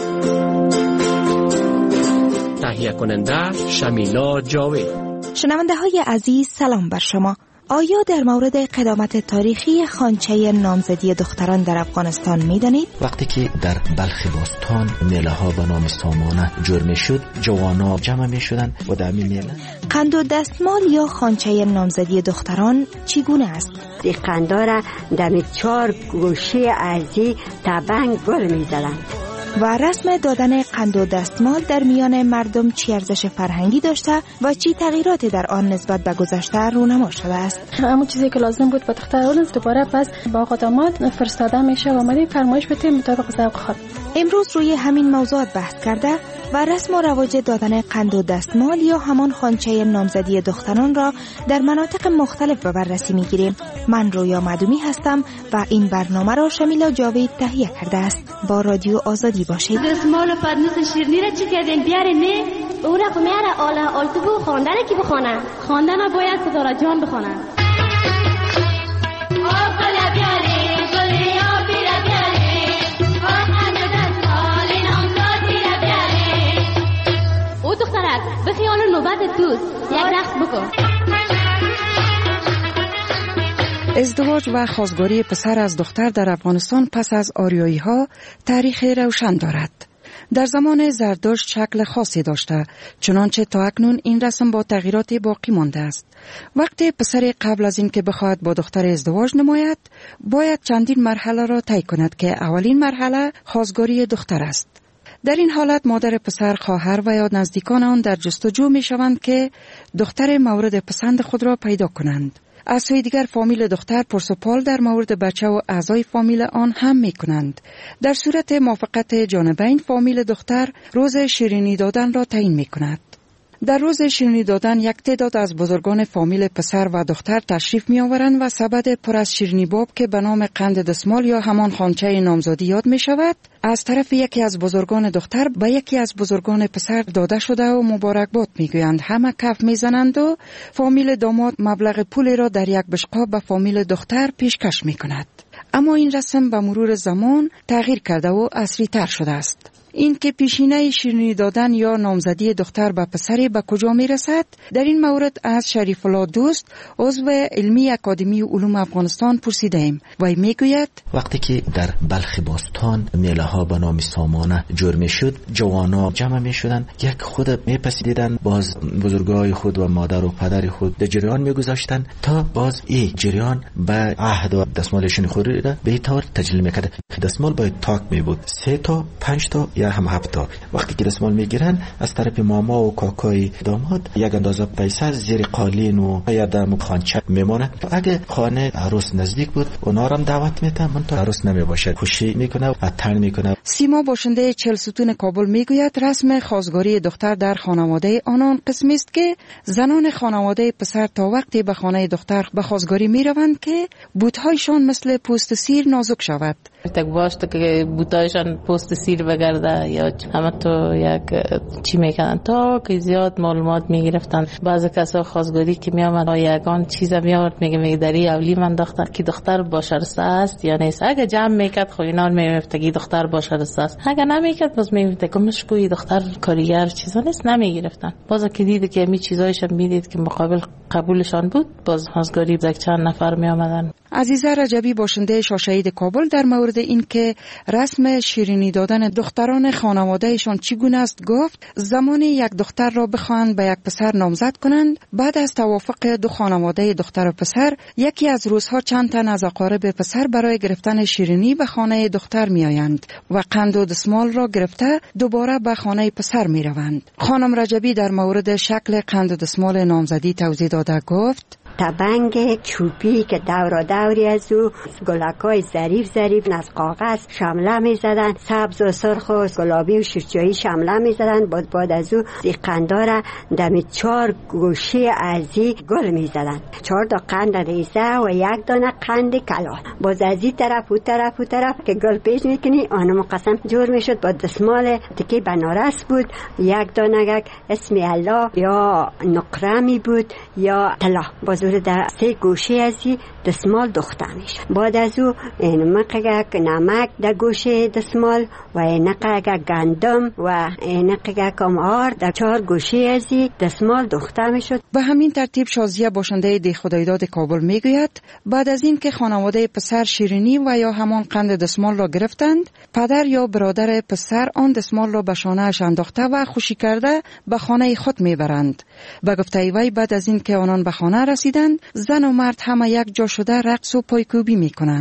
تهیه کننده شمیلا جاوید. شنونده های عزیز سلام بر شما. آیا در مورد قدامت تاریخی خوانچه نامزدی دختران در افغانستان می دانید؟ وقتی که در بلخ باستان میله ها به نام سامانه جور می شد، جوانا جمع می شدن و در می میله قند و دستمال یا خوانچه نامزدی دختران چگونه است؟ دی قندا را در چهار گوشه ارزی تبنگ گل می زدند. و رسم دادن قند و دستمال در میان مردم چی ارزش فرهنگی داشته و چی تغییراتی در آن نسبت به گذشته رونما شده است. همون چیزی که لازم بود با دختر اولاد دوباره پس با آقا داماد فرستاده میشه و مالی فرمایش بده مطابق ذوق خود. امروز روی همین موضوعات بحث کرده و رسم و رواج دادن قند و دستمال یا همان خوانچه نامزدی دختران را در مناطق مختلف به بررسی میگیریم. من رویا معدومی هستم و این برنامه را شمیلا جاوید تهیه کرده است. با رادیو آزادی باشید. دستمال و پدنوس شیرنی را چی کردین بیارین نه؟ او را خمیاره آله آلتبو خواندن کی بخونه؟ خواندن باید ستاره جان بخونه. او دخترک به خیال نوبت دوست یک رقص بکن. ازدواج و خواستگاری پسر از دختر در افغانستان پس از آریایی ها تاریخ روشن دارد. در زمان زردشت شکل خاصی داشته، چنانچه تا اکنون این رسم با تغییرات باقی مانده است. وقتی پسر قبل از این که بخواهد با دختر ازدواج نماید، باید چندین مرحله را طی کند که اولین مرحله خواستگاری دختر است. در این حالت مادر پسر، خواهر و یا نزدیکان آن در جستجو می شوند که دختر مورد پسند خود را پیدا کنند. از سوی دیگر فامیل دختر پرسپال در مورد بچه و اعضای فامیل آن هم می کنند. در صورت موافقت جانبین فامیل دختر روز شیرینی دادن را تعیین می کند. در روز شیرینی دادن یک تعداد از بزرگان فامیل پسر و دختر تشریف می آورند و سبد پر از شیرینی باب که به نام قند دستمال یا همان خوانچه نامزدی یاد می شود از طرف یکی از بزرگان دختر به یکی از بزرگان پسر داده شده و مبارکباد می گویند. همه کف می زنند و فامیل داماد مبلغ پولی را در یک بشقاب به فامیل دختر پیشکش می کند. اما این رسم به مرور زمان تغییر کرده و عصری تر شده است. این که پیشینه شیرینی دادن یا نامزدی دختر به پسری به کجا می رسد؟ در این مورد از شریف الله دوست عضو علمی اکادمی علوم افغانستان پرسیده ایم و می گوید وقتی که در بلخ باستان میله ها به نام سامانه جور می شد، جوانا جمع می شدن، یک خود می پسیدن، باز بزرگای خود و مادر و پدر خود در جریان می گذاشتن تا باز این جریان به عهد و دستمالشون خوری را به طور تجلیل می کرد. دستمال باید تاک می بود، سه تا پنج تا یا هم هفتا. وقتی که دستمال میگیرن از طرف ماما و کاکای داماد یک اندازه پیسه زیر قالین و یا در خانچه میمونه. اگه خانه عروس نزدیک بود اونا رو دعوت میتن، من تو عروس نمیباشه، خوشی میکنه و تن میکنه. سیما باشنده چهل ستون کابل میگوید رسم خواستگاری دختر در خانواده آنان قسمی است که زنان خانواده پسر تا وقتی به خانه دختر به خواستگاری میروند که بوتهایشان مثل پوست سیر نازک شود. تک باشته که بوتایشان پوست سیر بگرده یا همه تو یک چی میکنن تا که زیاد معلومات میگرفتن. بعضی کسا خواستگاری که میامد یگان چیز میامد میگه میگه دری اولی من دختر که دختر با شرسته است یا نیست. اگه جمع میکرد خو اینا میگفت که دختر با شرسته است، اگه نمیکرد باز میگفت که مشکوی دختر کاریگر چیزا نیست، نمیگرفتن. باز که دید که می چیزایشون میدید که مقابل قبولشان بود، باز خواستگاری یک چند نفر میامدن. عزیزه رجبی باشنده شاشهید کابل در مورد این که رسم شیرینی دادن دختران خانوادهشان چگونه است گفت زمانی یک دختر را بخواهند به یک پسر نامزد کنند، بعد از توافق دو خانواده دختر و پسر یکی از روزها چند تن از اقارب پسر برای گرفتن شیرینی به خانه دختر می آیند و قند و دستمال را گرفته دوباره به خانه پسر می روند. خانم رجبی در مورد شکل قند و دستمال نامزدی توضیح داده گفت تبنگ چوبی که دورا دوری از او گلکای ظریف ظریف از کاغذ شمله می زدن، سبز و سرخ و گلابی و شجاعی شمله می زدن. بعد بعد از او قندارا دمی چهار گوشه ازی گل می زدن، چهار تا قند ریزه و یک دانه قند کلان. باز از این طرف و طرف و طرف که گل پیش میکنی آنو مقسم جور می شد. با دستمال تکی بنارس بود، یک دانه اسم الله یا نقره می بود یا طلا. باز در سه گوشه ازی دستمال دخته میشه. بعد از او اینقدر نمک در گوشه دستمال و اینقدر گندم و اینقدر کمار در چهار گوشه ازی دستمال دخته میشد. به همین ترتیب شازیه باشنده دی خدایداد کابل میگوید بعد از این که خانواده پسر شیرینی و یا همان قند دستمال را گرفتند، پدر یا برادر پسر آن دستمال را به شانه‌اش انداخته و خوشی کرده به خانه خود میبرند. به گفته وی بعد از این که آنان به خانه رسیدند، زن و مرد همه یک جا شده رقص و پایکوبی می کنند.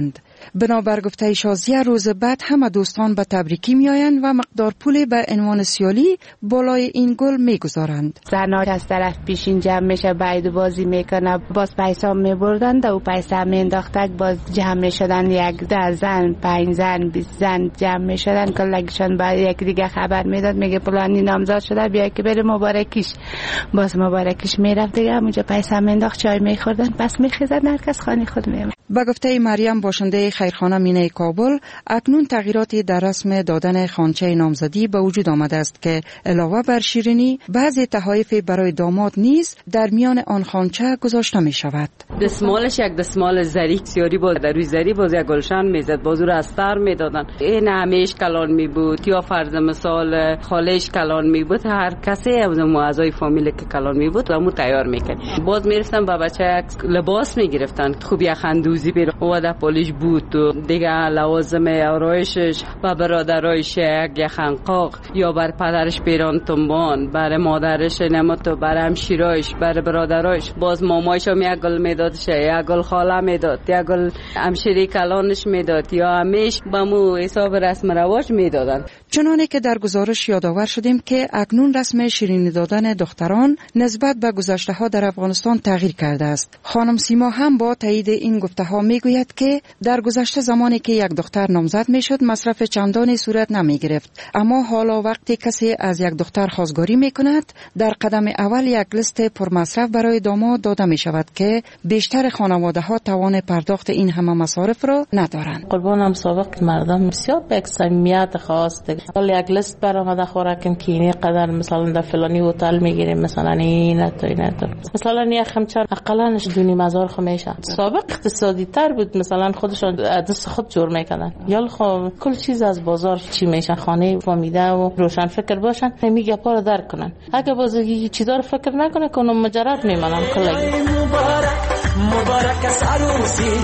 بنابر گفته شازیه روز بعد همه دوستان به تبریکی میآیند و مقدار پولی به عنوان سیالی بالای این گل میگذارند. زنها از طرف پیشین جمع میشه باید بازی میکنه باز پیسا میبردند و پیسا مینداختک باز جمع میشدن یک ده زن پنج زن بیست زن جمع میشدن کلگشان با یک دیگه خبر میداد میگه فلانی نامزد شده بیا که بره مبارکیش باز مبارکیش میرفت دیگه اونجا پیسا مینداخت چای میخوردن پس میخیزن هر کس خانه خود میامد. با گفته مریم باشنده خیرخانه مینه کابل اکنون تغییراتی در رسم دادن خوانچه نامزدی به وجود آمده است که علاوه بر شیرینی بعضی تحایف برای داماد نیز در میان آن خوانچه گذاشته می شود. دستمالش یک دستمال زری سیاری بود در روی زری باز یک گلشن میزد باز رو از تر میدادن این همیش کلان می بود یا فرض مثال خالش کلان می بود هر کسی از اعضای فامیل که کلان می بود همو تیار میکرد باز میرفتن با بچه لباس میگرفتن خوب یک خندوزی بیر و در پولیش بود و دیگه لوازم آرایشش و برادرایش یک خنقاق یا بر پدرش پیران تنبان بر مادرش نمتو بر همشیرایش بر برادرایش باز مامایش هم یک گل میدادش یک گل خاله میداد یک گل همشیری کلانش میداد یا همیش بمو حساب رسم رواج میدادن. چنانه که در گزارش یادآور شدیم که اکنون رسم شیرینی دادن دختران نسبت به گذشته ها در افغانستان تغییر کرده است. خانم سیما هم با تایید این گفته ها میگوید که در گذشته زمانی که یک دختر نامزد میشد مصرف چندانی صورت نمی گرفت، اما حالا وقتی کسی از یک دختر خواستگاری میکند در قدم اول یک لیست پرمصرف برای داماد داده می شود که بیشتر خانواده ها توان پرداخت این همه مصارف را ندارند. قربانم سابق مردم بسیار به یک صمیمیت خاص حالا یک لیست برآمده خوراکم که اینی قدر مثلا در فلانی هتل میگیریم مثلا این تا این تا مثلا یک خمچار اقلانش دونی مزار خو میشه. سابق اقتصادی تر بود مثلا خودشون دست خود جور میکنن یا خب کل چیز از بازار چی میشه خانه فامیده و روشن فکر باشن میگه پارو درک کنن اگه بازگی چیزا رو فکر نکنه که اونم مجرد میمونن کلا. مبارک مبارک از عروسی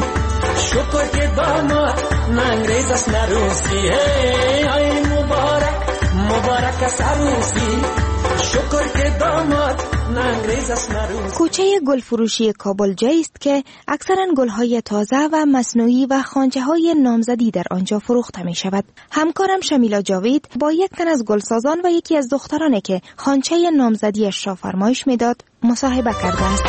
شکر که داماد نانگریز است نروسی ای مبارک مبارک از عروسی شکر که داماد نانگریز است نروسی. کوچه گل فروشی کابل جایی است که اکثرا گل‌های تازه و مصنوعی و خوانچه‌های نامزدی در آنجا فروخته می شود. همکارم شمیلا جاوید با یک تن از گلسازان و یکی از دخترانی که خوانچه نامزدیش را فرمایش میداد مصاحبه کرده است.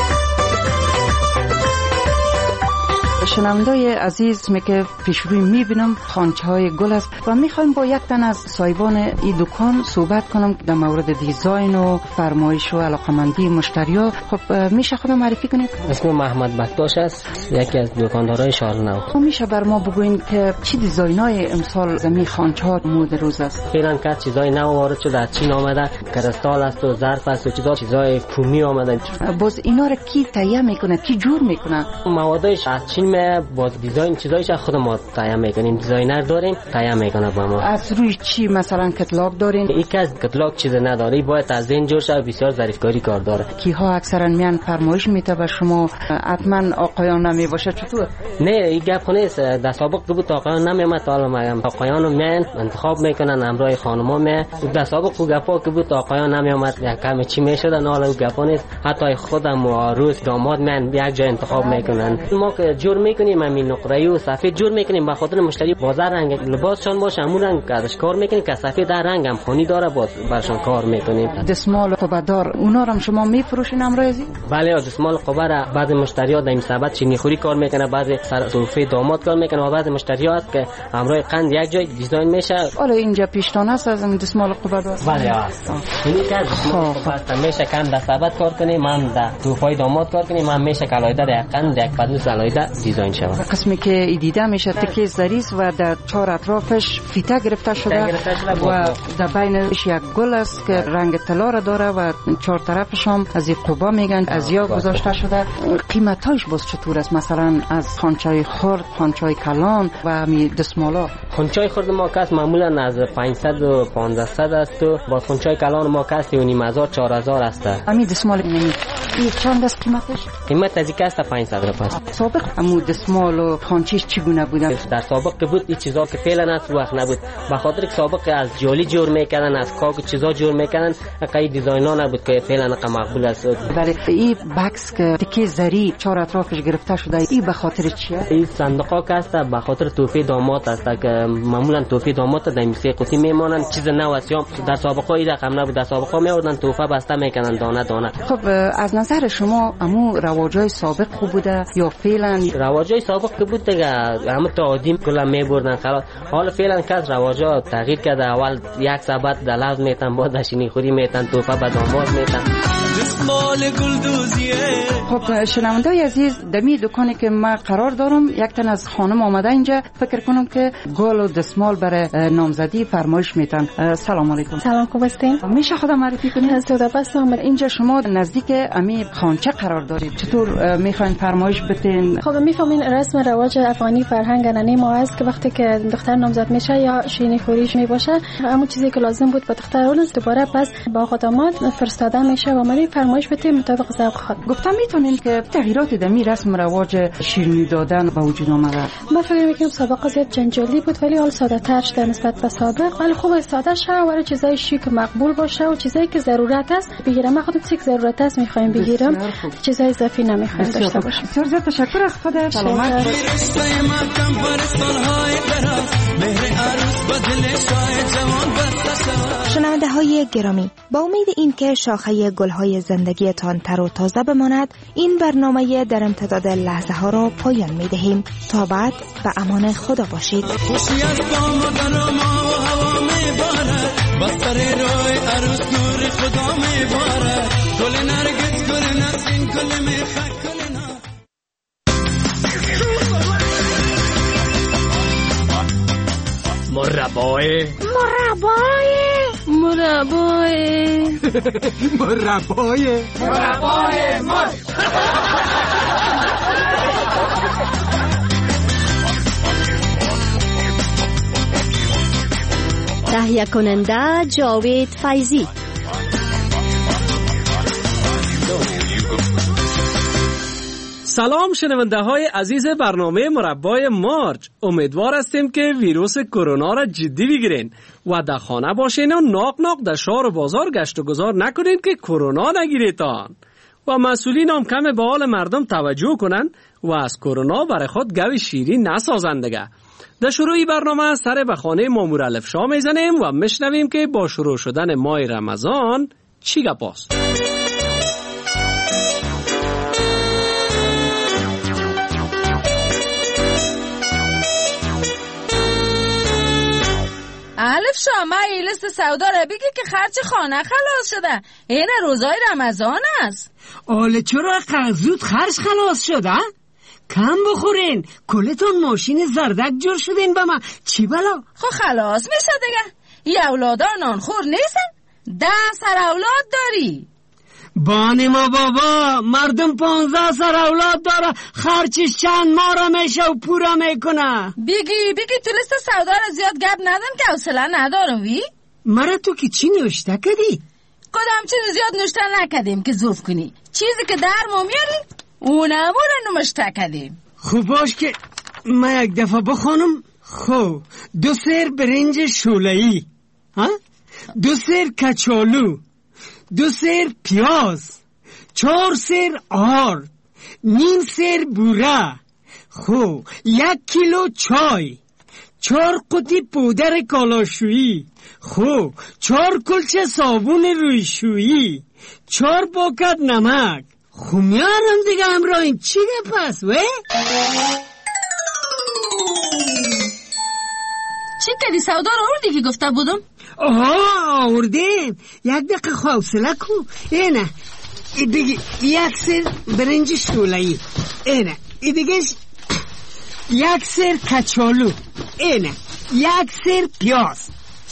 شنوندای عزیز می که پیش روی می بینم خوانچه های گل است و می خوایم با یک تن از صاحبان این دکان صحبت کنم در مورد دیزاین و فرمایش و علاقمندی مشتریا. خب میشه خودم معرفی کنید؟ اسم محمد بکتاش است، یکی از دکاندارای شارنو. میشه بر ما بگوین که چی دیزاینای امسال زمین خوانچه ها مورد روز است؟ فعلا که چیزای نو وارد شده از چین آمده، کریستال است و ظرف است و چیزا چیزای کومی آمده. باز اینا رو کی تهیه میکنه؟ کی جور میکنه؟ موادش از چین باز دیزاین چیزایش خود ما تهیه میکنیم، دیزاینر داریم تهیه میکنه با ما. از روی چی مثلا کتلاگ دارین؟ یک از کتلاگ چیز نداره، باید از این جور شد، بسیار ظریفکاری کار داره. کیها اکثرا میان فرمایش میته و شما حتما آقایان نمی باشه چطور؟ نه این گپ نیست، در سابق بود آقایان نمیامد، حالا میگم آقایان میان انتخاب میکنن همراه خانما می. در سابق او گپا که بود آقایان نمیامد، یک کم چی میشدن، حالا او گپا نیست، حتی خودم و عروس داماد میان یک جای انتخاب میکنن. ما که جور میکنیم همین نقره‌ای و سفید جور میکنیم به خاطر مشتری بازار رنگ لباسشون باشه همون رنگ کارش کار میکنیم که سفید در رنگ هم خونی داره باز برشون کار میکنیم. دستمال قبادار اونا رو هم شما میفروشین امروزی؟ بله دستمال قبا بعض مشتری‌ها در این سبد چینی خوری کار میکنه، بعض سر سلفه داماد کار میکنه و بعض مشتری‌ها هست که همراه قند یک جای دیزاین میشه. حالا اینجا پیشتان است از این دستمال قبادار؟ بله است. این که دستمال قبا میشه کم در سبد کار کنیم، من در توفای داماد کار کنیم، من میشه کلایده در قند یک پدوس علایده دیزاین شه. قسمی که دیده میشه تکه زریز و در چهار اطرافش فیته گرفته شده و در بینش یک گل است که رنگ طلا را داره و چهار طرفش هم از این قبا میگن از یا گذاشته شده. قیمتاش باز چطور است؟ مثلا از خوانچه خرد، خوانچه کلان و می دستمالا. خوانچه خرد ما کاست معمولا از پانصد و پانصد است و با خوانچه کلان ما کاست و نیم هزار چهار هزار است. همین دستمال این چند است قیمتش؟ قیمت از این است پانصد روپیه. سابق همو دستمال و خانچیش چگونه بودن؟ در سابق که بود این چیزا که فعلا است وقت نبود، به خاطر که سابق از جالی جور میکردن، از کاغذ چیزا جور میکردن، قای دیزاینا نبود که فعلا که مقبول است. ولی این بکس که تکی زری چهار اطرافش گرفته شده، این به خاطر چیه؟ این صندوقا که است به خاطر تحفه داماد است که معمولا تحفه داماد در میسه قوطی میمانند، چیز نو است. در سابقا این رقم نبود، در سابقا میوردن تحفه بسته میکنن دانه دانه. خب از نظر شما امو رواجای سابق خوب بوده یا فعلا؟ رواجای سابق که بود دیگه همه تا عادیم کلا میبردن خلاص. حالا فعلا کس رواجا تغییر کرده، اول یک سبت دلاز میتن، بعد شینی خوری میتن، توفه به داماد میتن. خب شنوندای عزیز، دمی دکانی که ما قرار دارم، یک تن از خانم آمده اینجا، فکر کنم که گل و دستمال برای نامزدی فرمایش میتن. سلام علیکم. سلام، خوب هستین؟ میشه خودم معرفی کنید؟ از بوداپست آمد. اینجا شما نزدیک امی خانچه قرار دارید، چطور میخواین فرمایش بتین؟ خب میفهمین رسم رواج افغانی فرهنگ انانه ما است که وقتی که دختر نامزد میشه یا شیرینی خوریش میباشه، همون چیزی که لازم بود به دختر اون دوباره پس با خدامات فرستاده میشه و ما فرمایش بتیم مطابق ذوق خود. گفتم میتونین که تغییرات دمی رسم رواج شیرینی دادن به وجود آمده. ما فکر میکنم سابقا زیاد جنجالی بود ولی حال ساده تر شده نسبت به سابق، ولی خوب ساده شه و چیزای شیک مقبول باشه و چیزایی که ضرورت است بگیرم. ما خودم چیزی که ضرورت است میخوایم بگیرم، چیزای اضافی نمیخوایم داشته باشیم. بسیار زیاد تشکر از خدا. سلامت. شنونده های گرامی، با امید اینکه شاخه گلهای زندگیتان تر و تازه بماند، این برنامه در امتداد لحظه ها را پایان می دهیم. تا بعد به امان خدا باشید. مربای مربای مربای مربای مربای مر تهیه کننده جاوید فیضی. سلام شنونده های عزیز برنامه مربای مارج، امیدوار هستیم که ویروس کرونا را جدی بگیرین و در خانه باشین و ناق ناق در شهر و بازار گشت و گذار نکنین که کرونا نگیریتان و مسئولین هم کم به حال مردم توجه کنن و از کرونا برای خود گوی شیرین نسازندگه. در شروع برنامه سر به خانه مامور الفشا میزنیم و میشنویم که با شروع شدن ماه رمضان چی گپاست. الف شما این لیست سودا را بگی که خرج خانه خلاص شده. این روزای رمضان است. آله چرا زود خرج خلاص شده؟ کم بخورین، کلتون ماشین زردک جور شدین به من، چی بلا؟ خب خلاص میشه دیگه. یه اولادا نانخور نیستن؟ ده سر اولاد داری؟ بانی ما بابا، مردم پانزده سر اولاد داره، خرچش چند ماه را میشه و پورا میکنه. بگی بگی تو لیست سودا را زیاد گپ ندم که حوصله ندارم. وی مرا تو که چی نوشته کدی؟ کدام چیز زیاد نوشته نکدیم که زوف کنی. چیزی که در ما میاری اونم رو نوشته کدیم. خوب باش که من یک دفعه بخونم. خب دو سر برنج شوله‌ای، ها؟ دو سر کچالو، دو سر پیاز، چهار سر آرد، نیم سر بوره، خب یک کیلو چای، چهار قطی پودر کالاشویی، خب چهار کلچه صابون رویشویی، چهار پاکت نمک. خب میارم دیگه امرا این چی ده پس وی؟ چی کدی سودا رو آوردی که گفته بودم؟ آها آوردیم، یک دقیقه حوصله کو. اینه ای دیگه یک سر برنج شوله‌ای، اینه ای دیگه یک سر کچالو، اینه یک سر پیاز،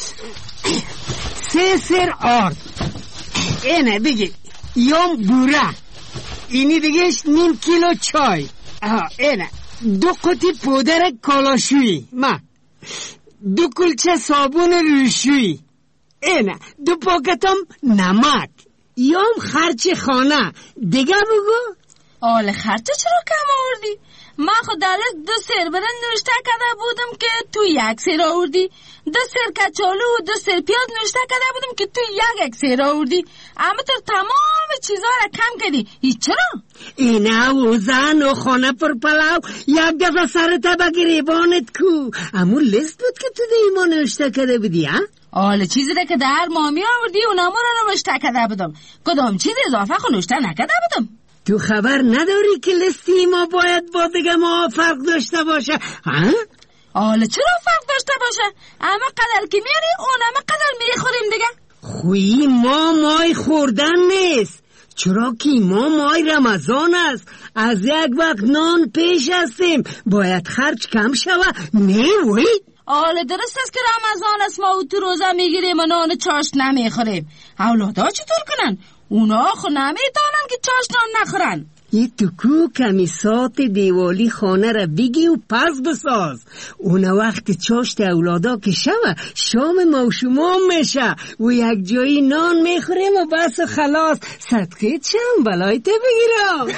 سه سر آرد، اینه دیگه یوم بوره، اینی دیگه نیم کیلو چای، آها اینه دو قطی پودر کالاشویی، ما دو کلچه صابون رویشویی، اینه دو پاکتم نمک، یام خرچ خانه دیگه بگو. آل خرچ چرا کم آوردی؟ من خود دلت دو سر برن نوشته کرده بودم که تو یک سر آوردی، دو سر کچالو و دو سر پیاز نوشته کرده بودم که تو یک یک سر آوردی، اما تو تمام چیزها را کم کردی. ای چرا؟ اینه و زن و خانه پر پلاو یک دفعه سرت به گریبانت کو. امو لیست بود که تو دیما نوشته کرده بودی ها؟ آل چیزی را که در مامی آوردی اونامو را نوشته کرده بودم، کدام چیز اضافه خو نوشته نکرده بودم. تو خبر نداری که لیستی ما باید با دیگه ما فرق داشته باشه ها؟ آله چرا فرق داشته باشه؟ اما قدر که میاری اونم قدر میخوریم دیگه. خویی ما مای خوردن نیست، چرا که ما مای رمضان است، از یک وقت نان پیش هستیم، باید خرج کم شوه. نه وی آله درست است که رمضان است ما تو روزه میگیریم و نان چاشت نمیخوریم. اولادا چطور کنن؟ اونا خو نمیتونن که چاشتان نخورن. ای تو کو کمیسات دیوالی خانه را بگی و پس بساز. اونا وقت چاشت اولادا که شوه شام ما و شما میشه و یک جایی نان میخوریم و بس و خلاص. صدقه چم بلایت بگیرم.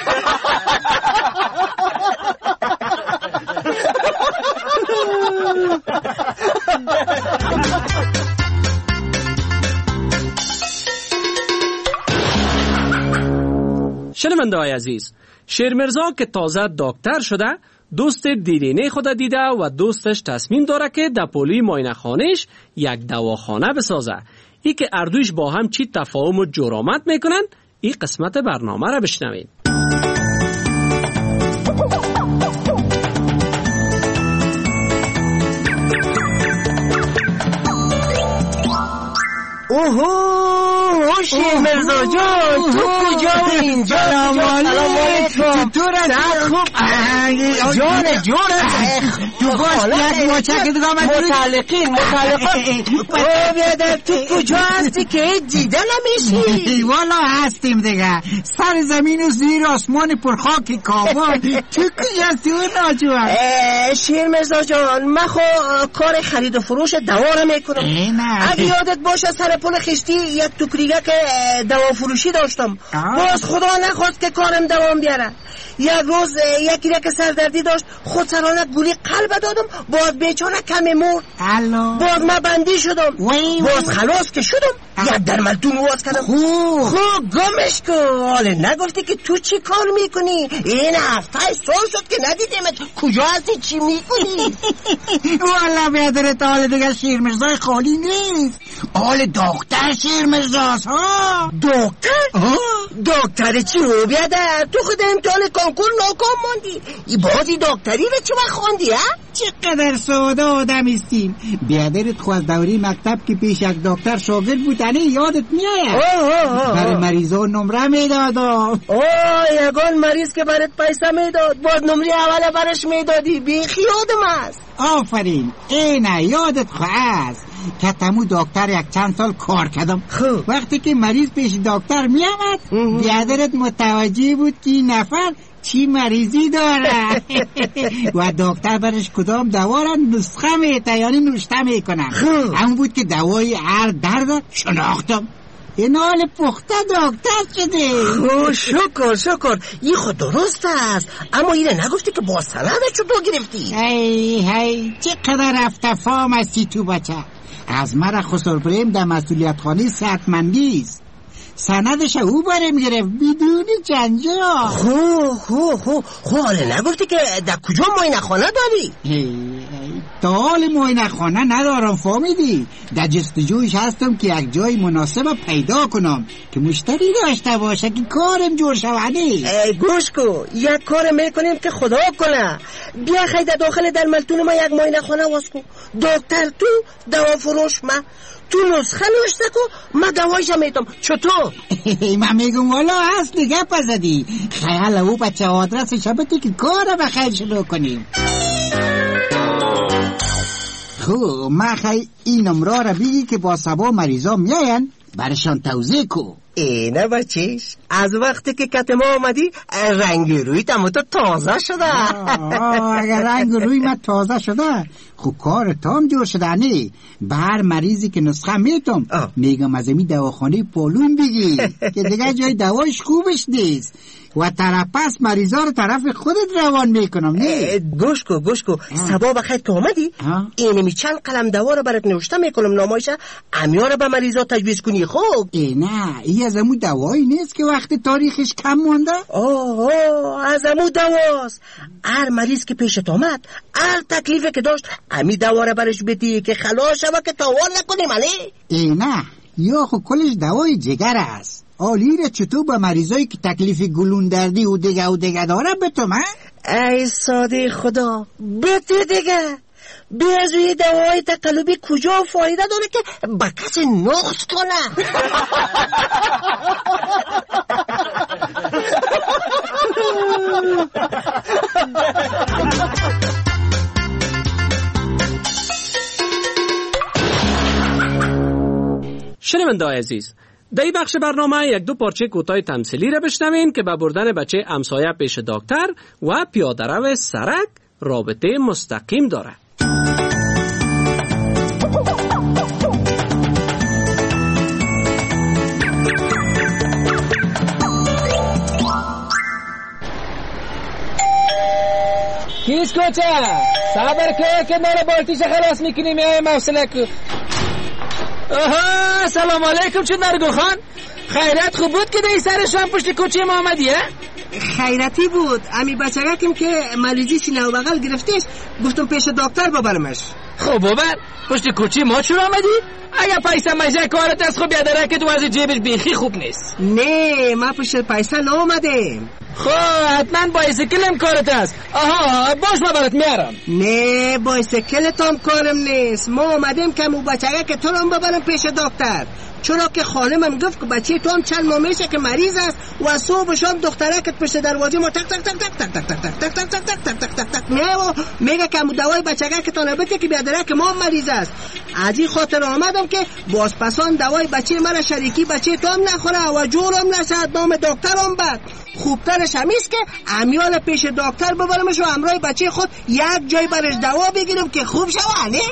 شنونده های عزیز، شیرمرزا که تازه دکتر شده دوست دیرینه خود دیده و دوستش تصمیم داره که در پولی ماینه خانش یک دواخانه بسازه. ای که اردوش با هم چی تفاهم و جرامت میکنن، این قسمت برنامه را بشنوید. اوهو شیرمرزا جان، تو کجا اینجا؟ سلام علیکم. تو را خوب جان جان تو باش یک ماچه که دیگه آمد متعلقین متعلقین او بیادر تو کجا هستی که دیده نمیشی؟ والا هستیم دیگه، سر زمین و زیر آسمان پرخاک کابل. تو کجا هستی و ناجوان؟ شیرمرزا جان من خو کار خرید و فروش دوا رو میکنم. اگه یادت باشه سر پل خشتی یک توکریگه که دوا فروشی داشتم، باز خدا نخواست که کارم دوام بیاره. یک روز یکی را که سردردی داشت خود سرانه گولی قلب دادم، باز بیچانه کمی مرد. باز من بندی شدم، باز خلاص که شدم یک درملتون واز کردم. خوب گمش کن. حالا نگفتی که تو چی کار میکنی؟ این هفته سال شد که ندیدیمت. کجا هستی چی میکنی؟ والا بیادرت حال دیگه شیرمرزای خالی نیست، حال دکتر شیرمرزاست. ها دکتر؟ دکتر چی رو بیادر؟ تو خود امتحان کنکور ناکام ماندی، ای بازی دکتری رو چی وقت خوندی ها؟ چقدر ساده آدم استیم. بیادرت خو از دوری مکتب که پیش یک دکتر شاگرد بودنی یادت میاد؟ برای مریضا نمره میداد. اوه یگان مریض که برات پیسه میداد باز نمره اول برش میدادی. بیخی یادم است. آفرین اینه یادت خو است که تمو دکتر یک چند سال کار کردم. وقتی که مریض پیش دکتر می آمد بیادرت متوجه بود که این نفر چی مریضی داره و دکتر برش کدام دوا را نسخه میته یعنی نوشته میکنم. همون بود که دوای هر درد شناختم. این حال پخته دکتر شده. خو شکر شکر این خود درست است، اما اینه نگفتی که با سندشو تو گرفتی. هی هی چقدر رفته فام هستی تو بچه. از مرا خسر بریم در مسئولیت خانه صحتمندی است. سندش او بریم گرفت بدون جنجال. خو خو خو خو حالا نگفتی که در کجا معاینه خانه داری؟ تا حال معاینه خانه ندارم فهمیدی. در جستجویش هستم که یک جای مناسب پیدا کنم که مشتری داشته باشه که کارم جور شوده. گوش کو یک کار میکنیم که خدا کنه. بیا خیلی داخل در ملتون ما یک معاینه خانه واس کو. دکتر تو دوا فروش ما تو نسخه نوشته کو ما دوایش میدم. چطور؟ من میگم والا هست دیگه پزدی خیال او بچه آدرس شبتی که کار بخیر شروع کنیم. خب ما خیلی این نمره را بگی که با سبا مریضا میاین برشان توضیح کو. اینه بچیش از وقتی که کت ما آمدی رنگ روی تمام تو تازه شده. اگر رنگ روی من تازه شده خب کار تام جور شده. نه به هر مریضی که نسخه میتم میگم از امی دواخانه پولون بگی که دیگه جای دوایش خوبش نیست و طرف پس مریضا رو طرف خودت روان میکنم. نه گوش کو گوش کو سبا بخیر تو آمدی اینمی چند قلم دوا رو برات نوشته میکنم نامایشه امیا رو به مریضا تجویز کنی. خوب ای نه این از امو دوایی نیست که وقت تاریخش کم مونده. آه از امو دواست. هر مریض که پیشت آمد هر تکلیفی که داشت امی دوا رو برش بدی که خلاص شوه که تاوان نکنیم. علی ای نه یا خب کلش دوای جگر است. آلی را چطور با مریضایی که تکلیف گلون دردی و دیگه و دیگه داره بتو من؟ ای ساده خدا بتو دیگه بیازوی دوای تقلبی کجا فایده داره که با کسی نقص کنه؟ شنونده‌های عزیز، در این بخش برنامه یک دو پارچه کوتاه تمثیلی را بشنوین که به بردن بچه همسایه پیش دکتر و پیاده رو سرک رابطه مستقیم داره. کیس کوچه صبر که که ناره بالتیش خلاص میکنی میای موصله که. آها سلام علیکم. چه نرگو خان خیرت خوب بود که در سر شام پشت کوچه ما آمدی؟ خیرتی بود. امی بچگکیم که مریضی سینه و بغل گرفتیش گفتم پیش دکتر ببرمش. خب ببر پشت کوچه ما چرا آمدی؟ اگر پیسه مجه کارت از خوب یادره که تو از جیبش بیخی خوب نیست. نه ما پشت پیسه نامدیم. خب حتما بایسکلم کارت است. آها باش ما برات میارم. نه بایسکلت هم کارم نیست. ما آمدیم که مو بچگه که تو رو ببرم پیش دکتر، چرا که خانمم گفت که بچه تو هم چند ماه میشه که مریض است و صبح شام دخترکت پشت دروازه ما تک تک تک تک تک تک تک تک تک تک تک تک تک تک تک نه و میگه که دوای بچگه که تو نبته که بیادره که ما مریض است. از این خاطر آمدم که باز پسان دوای بچه مرا شریکی بچه تو هم نخوره و جورم نسد نام دکترم بد. خوبترش همیست که امیال پیش دکتر ببرمش و همراه بچه خود یک جای برش دوا بگیرم که خوب شوه. نه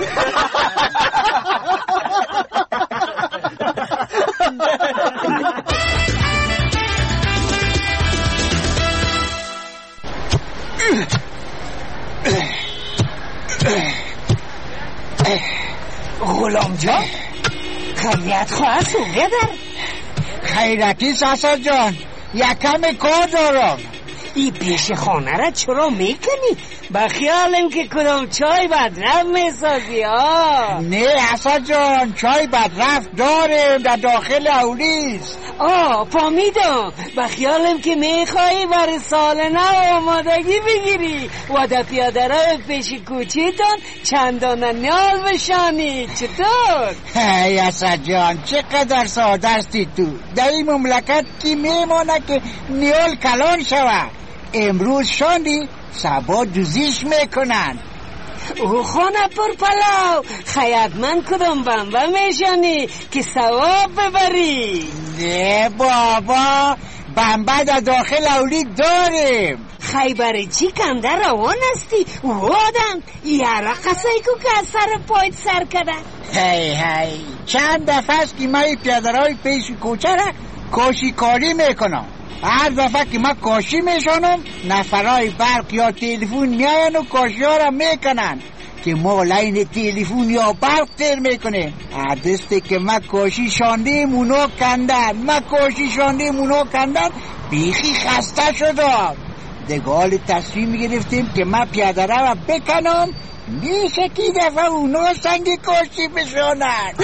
غلام جان خیلیت خواهد تو بیدر. خیرتی ساسا جان یکم کار دارم. ای پیش خانه را چرا میکنی؟ با خیالم که کدام چای بدرفت میسازی ها. نه حسا جان چای بدرفت داریم در داخل اولیست. آه فهمیدم. با خیالم که میخوایی برای سال نو آمادگی بگیری و در پیاده رو پیش کوچیتان چندان نیاز بشانی. چطور؟ هی حسا جان چقدر ساده استی تو. در این مملکت کی میمانه که نیال کلان شود. امروز شاندی سبا دوزیش میکنن. او خانه پر پلاو خیات من کدام بمبه میشانی که ثواب ببری. نه بابا بمبه در داخل اولید داریم. خیبر چی کنده روان استی؟ او آدم یارا قصای کو که از سر پایت سر کده. هی هی چند دفعه است که من پیادرهای پیش کوچه را کاشی کاری میکنم. هر دفعه که من کاشی میشانم نفرای برق یا تلفون میاین و کاشی ها را میکنن که ما لین تلفون یا برق تیر میکنه. عدسته که من کاشی شانده مونو کندن من کاشی شانده مونو کندن بیخی خسته شدم. دگال تصمیم گرفتیم که من پیاده را بکنم میشه که دفعه اونا سنگ کاشی بشانن.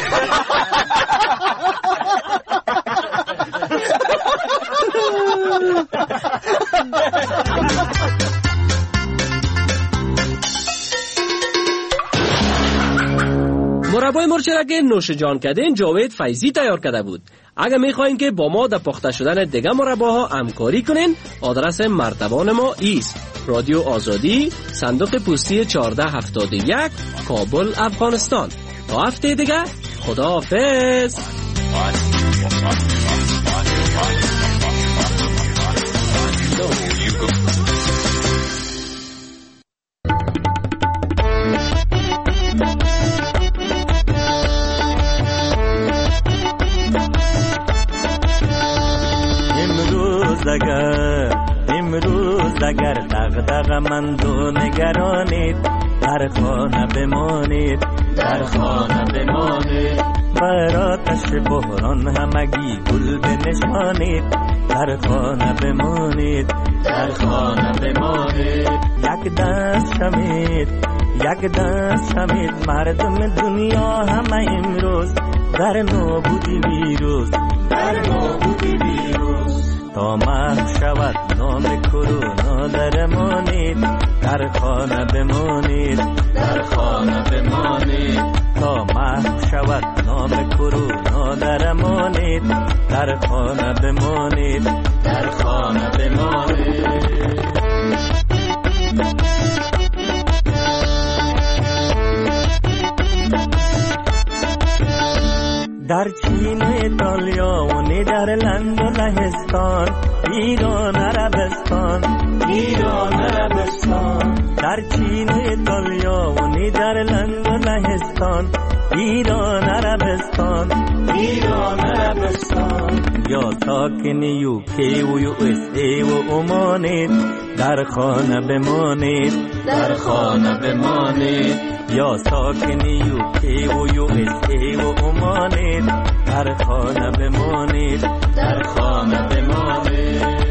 مربای مرچ را که نوش جان کردین جاوید فیضی تیار کرده بود. اگر میخواین که با ما در پخته شدن دیگه مرباها همکاری کنین آدرس مرتبان ما ایست: رادیو آزادی، صندوق پستی چهارده هفتاد و یک، کابل، افغانستان. تا هفته دیگه خدا حافظ. اگر امروز اگر دغدغه مند و نگرانید در خانه بمانید در خانه بمانید بر آتش بحران همگی گل بنشانید در خانه بمانید در خانه بمانید یک دست شمید یک دست شمید مردم دنیا همه امروز در نابودی ویروس در نابودی ویروس تا محو شود نام کرونا درمانید در خانه بمانید در خانه بمانید تا محو شود نام کرونا درمانید در خانه بمانید در خانه بمانید در چین و ایتالیا و نیدرلند و لهستان ایران عربستان ایران عربستان در چین و ایتالیا و نیدرلند و لهستان ایران عربستان ایران عربستان یا ساکن یوکی و یو اس ای و عمانید در خانه بمانید در خانه بمانید یا ساکن یوکی و یو اس ای و عمانید در خانه بمانید در خانه بمانید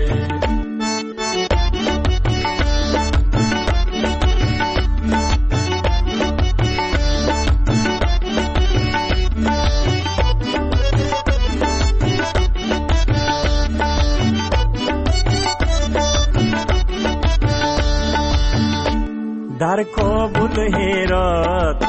در کابل هرات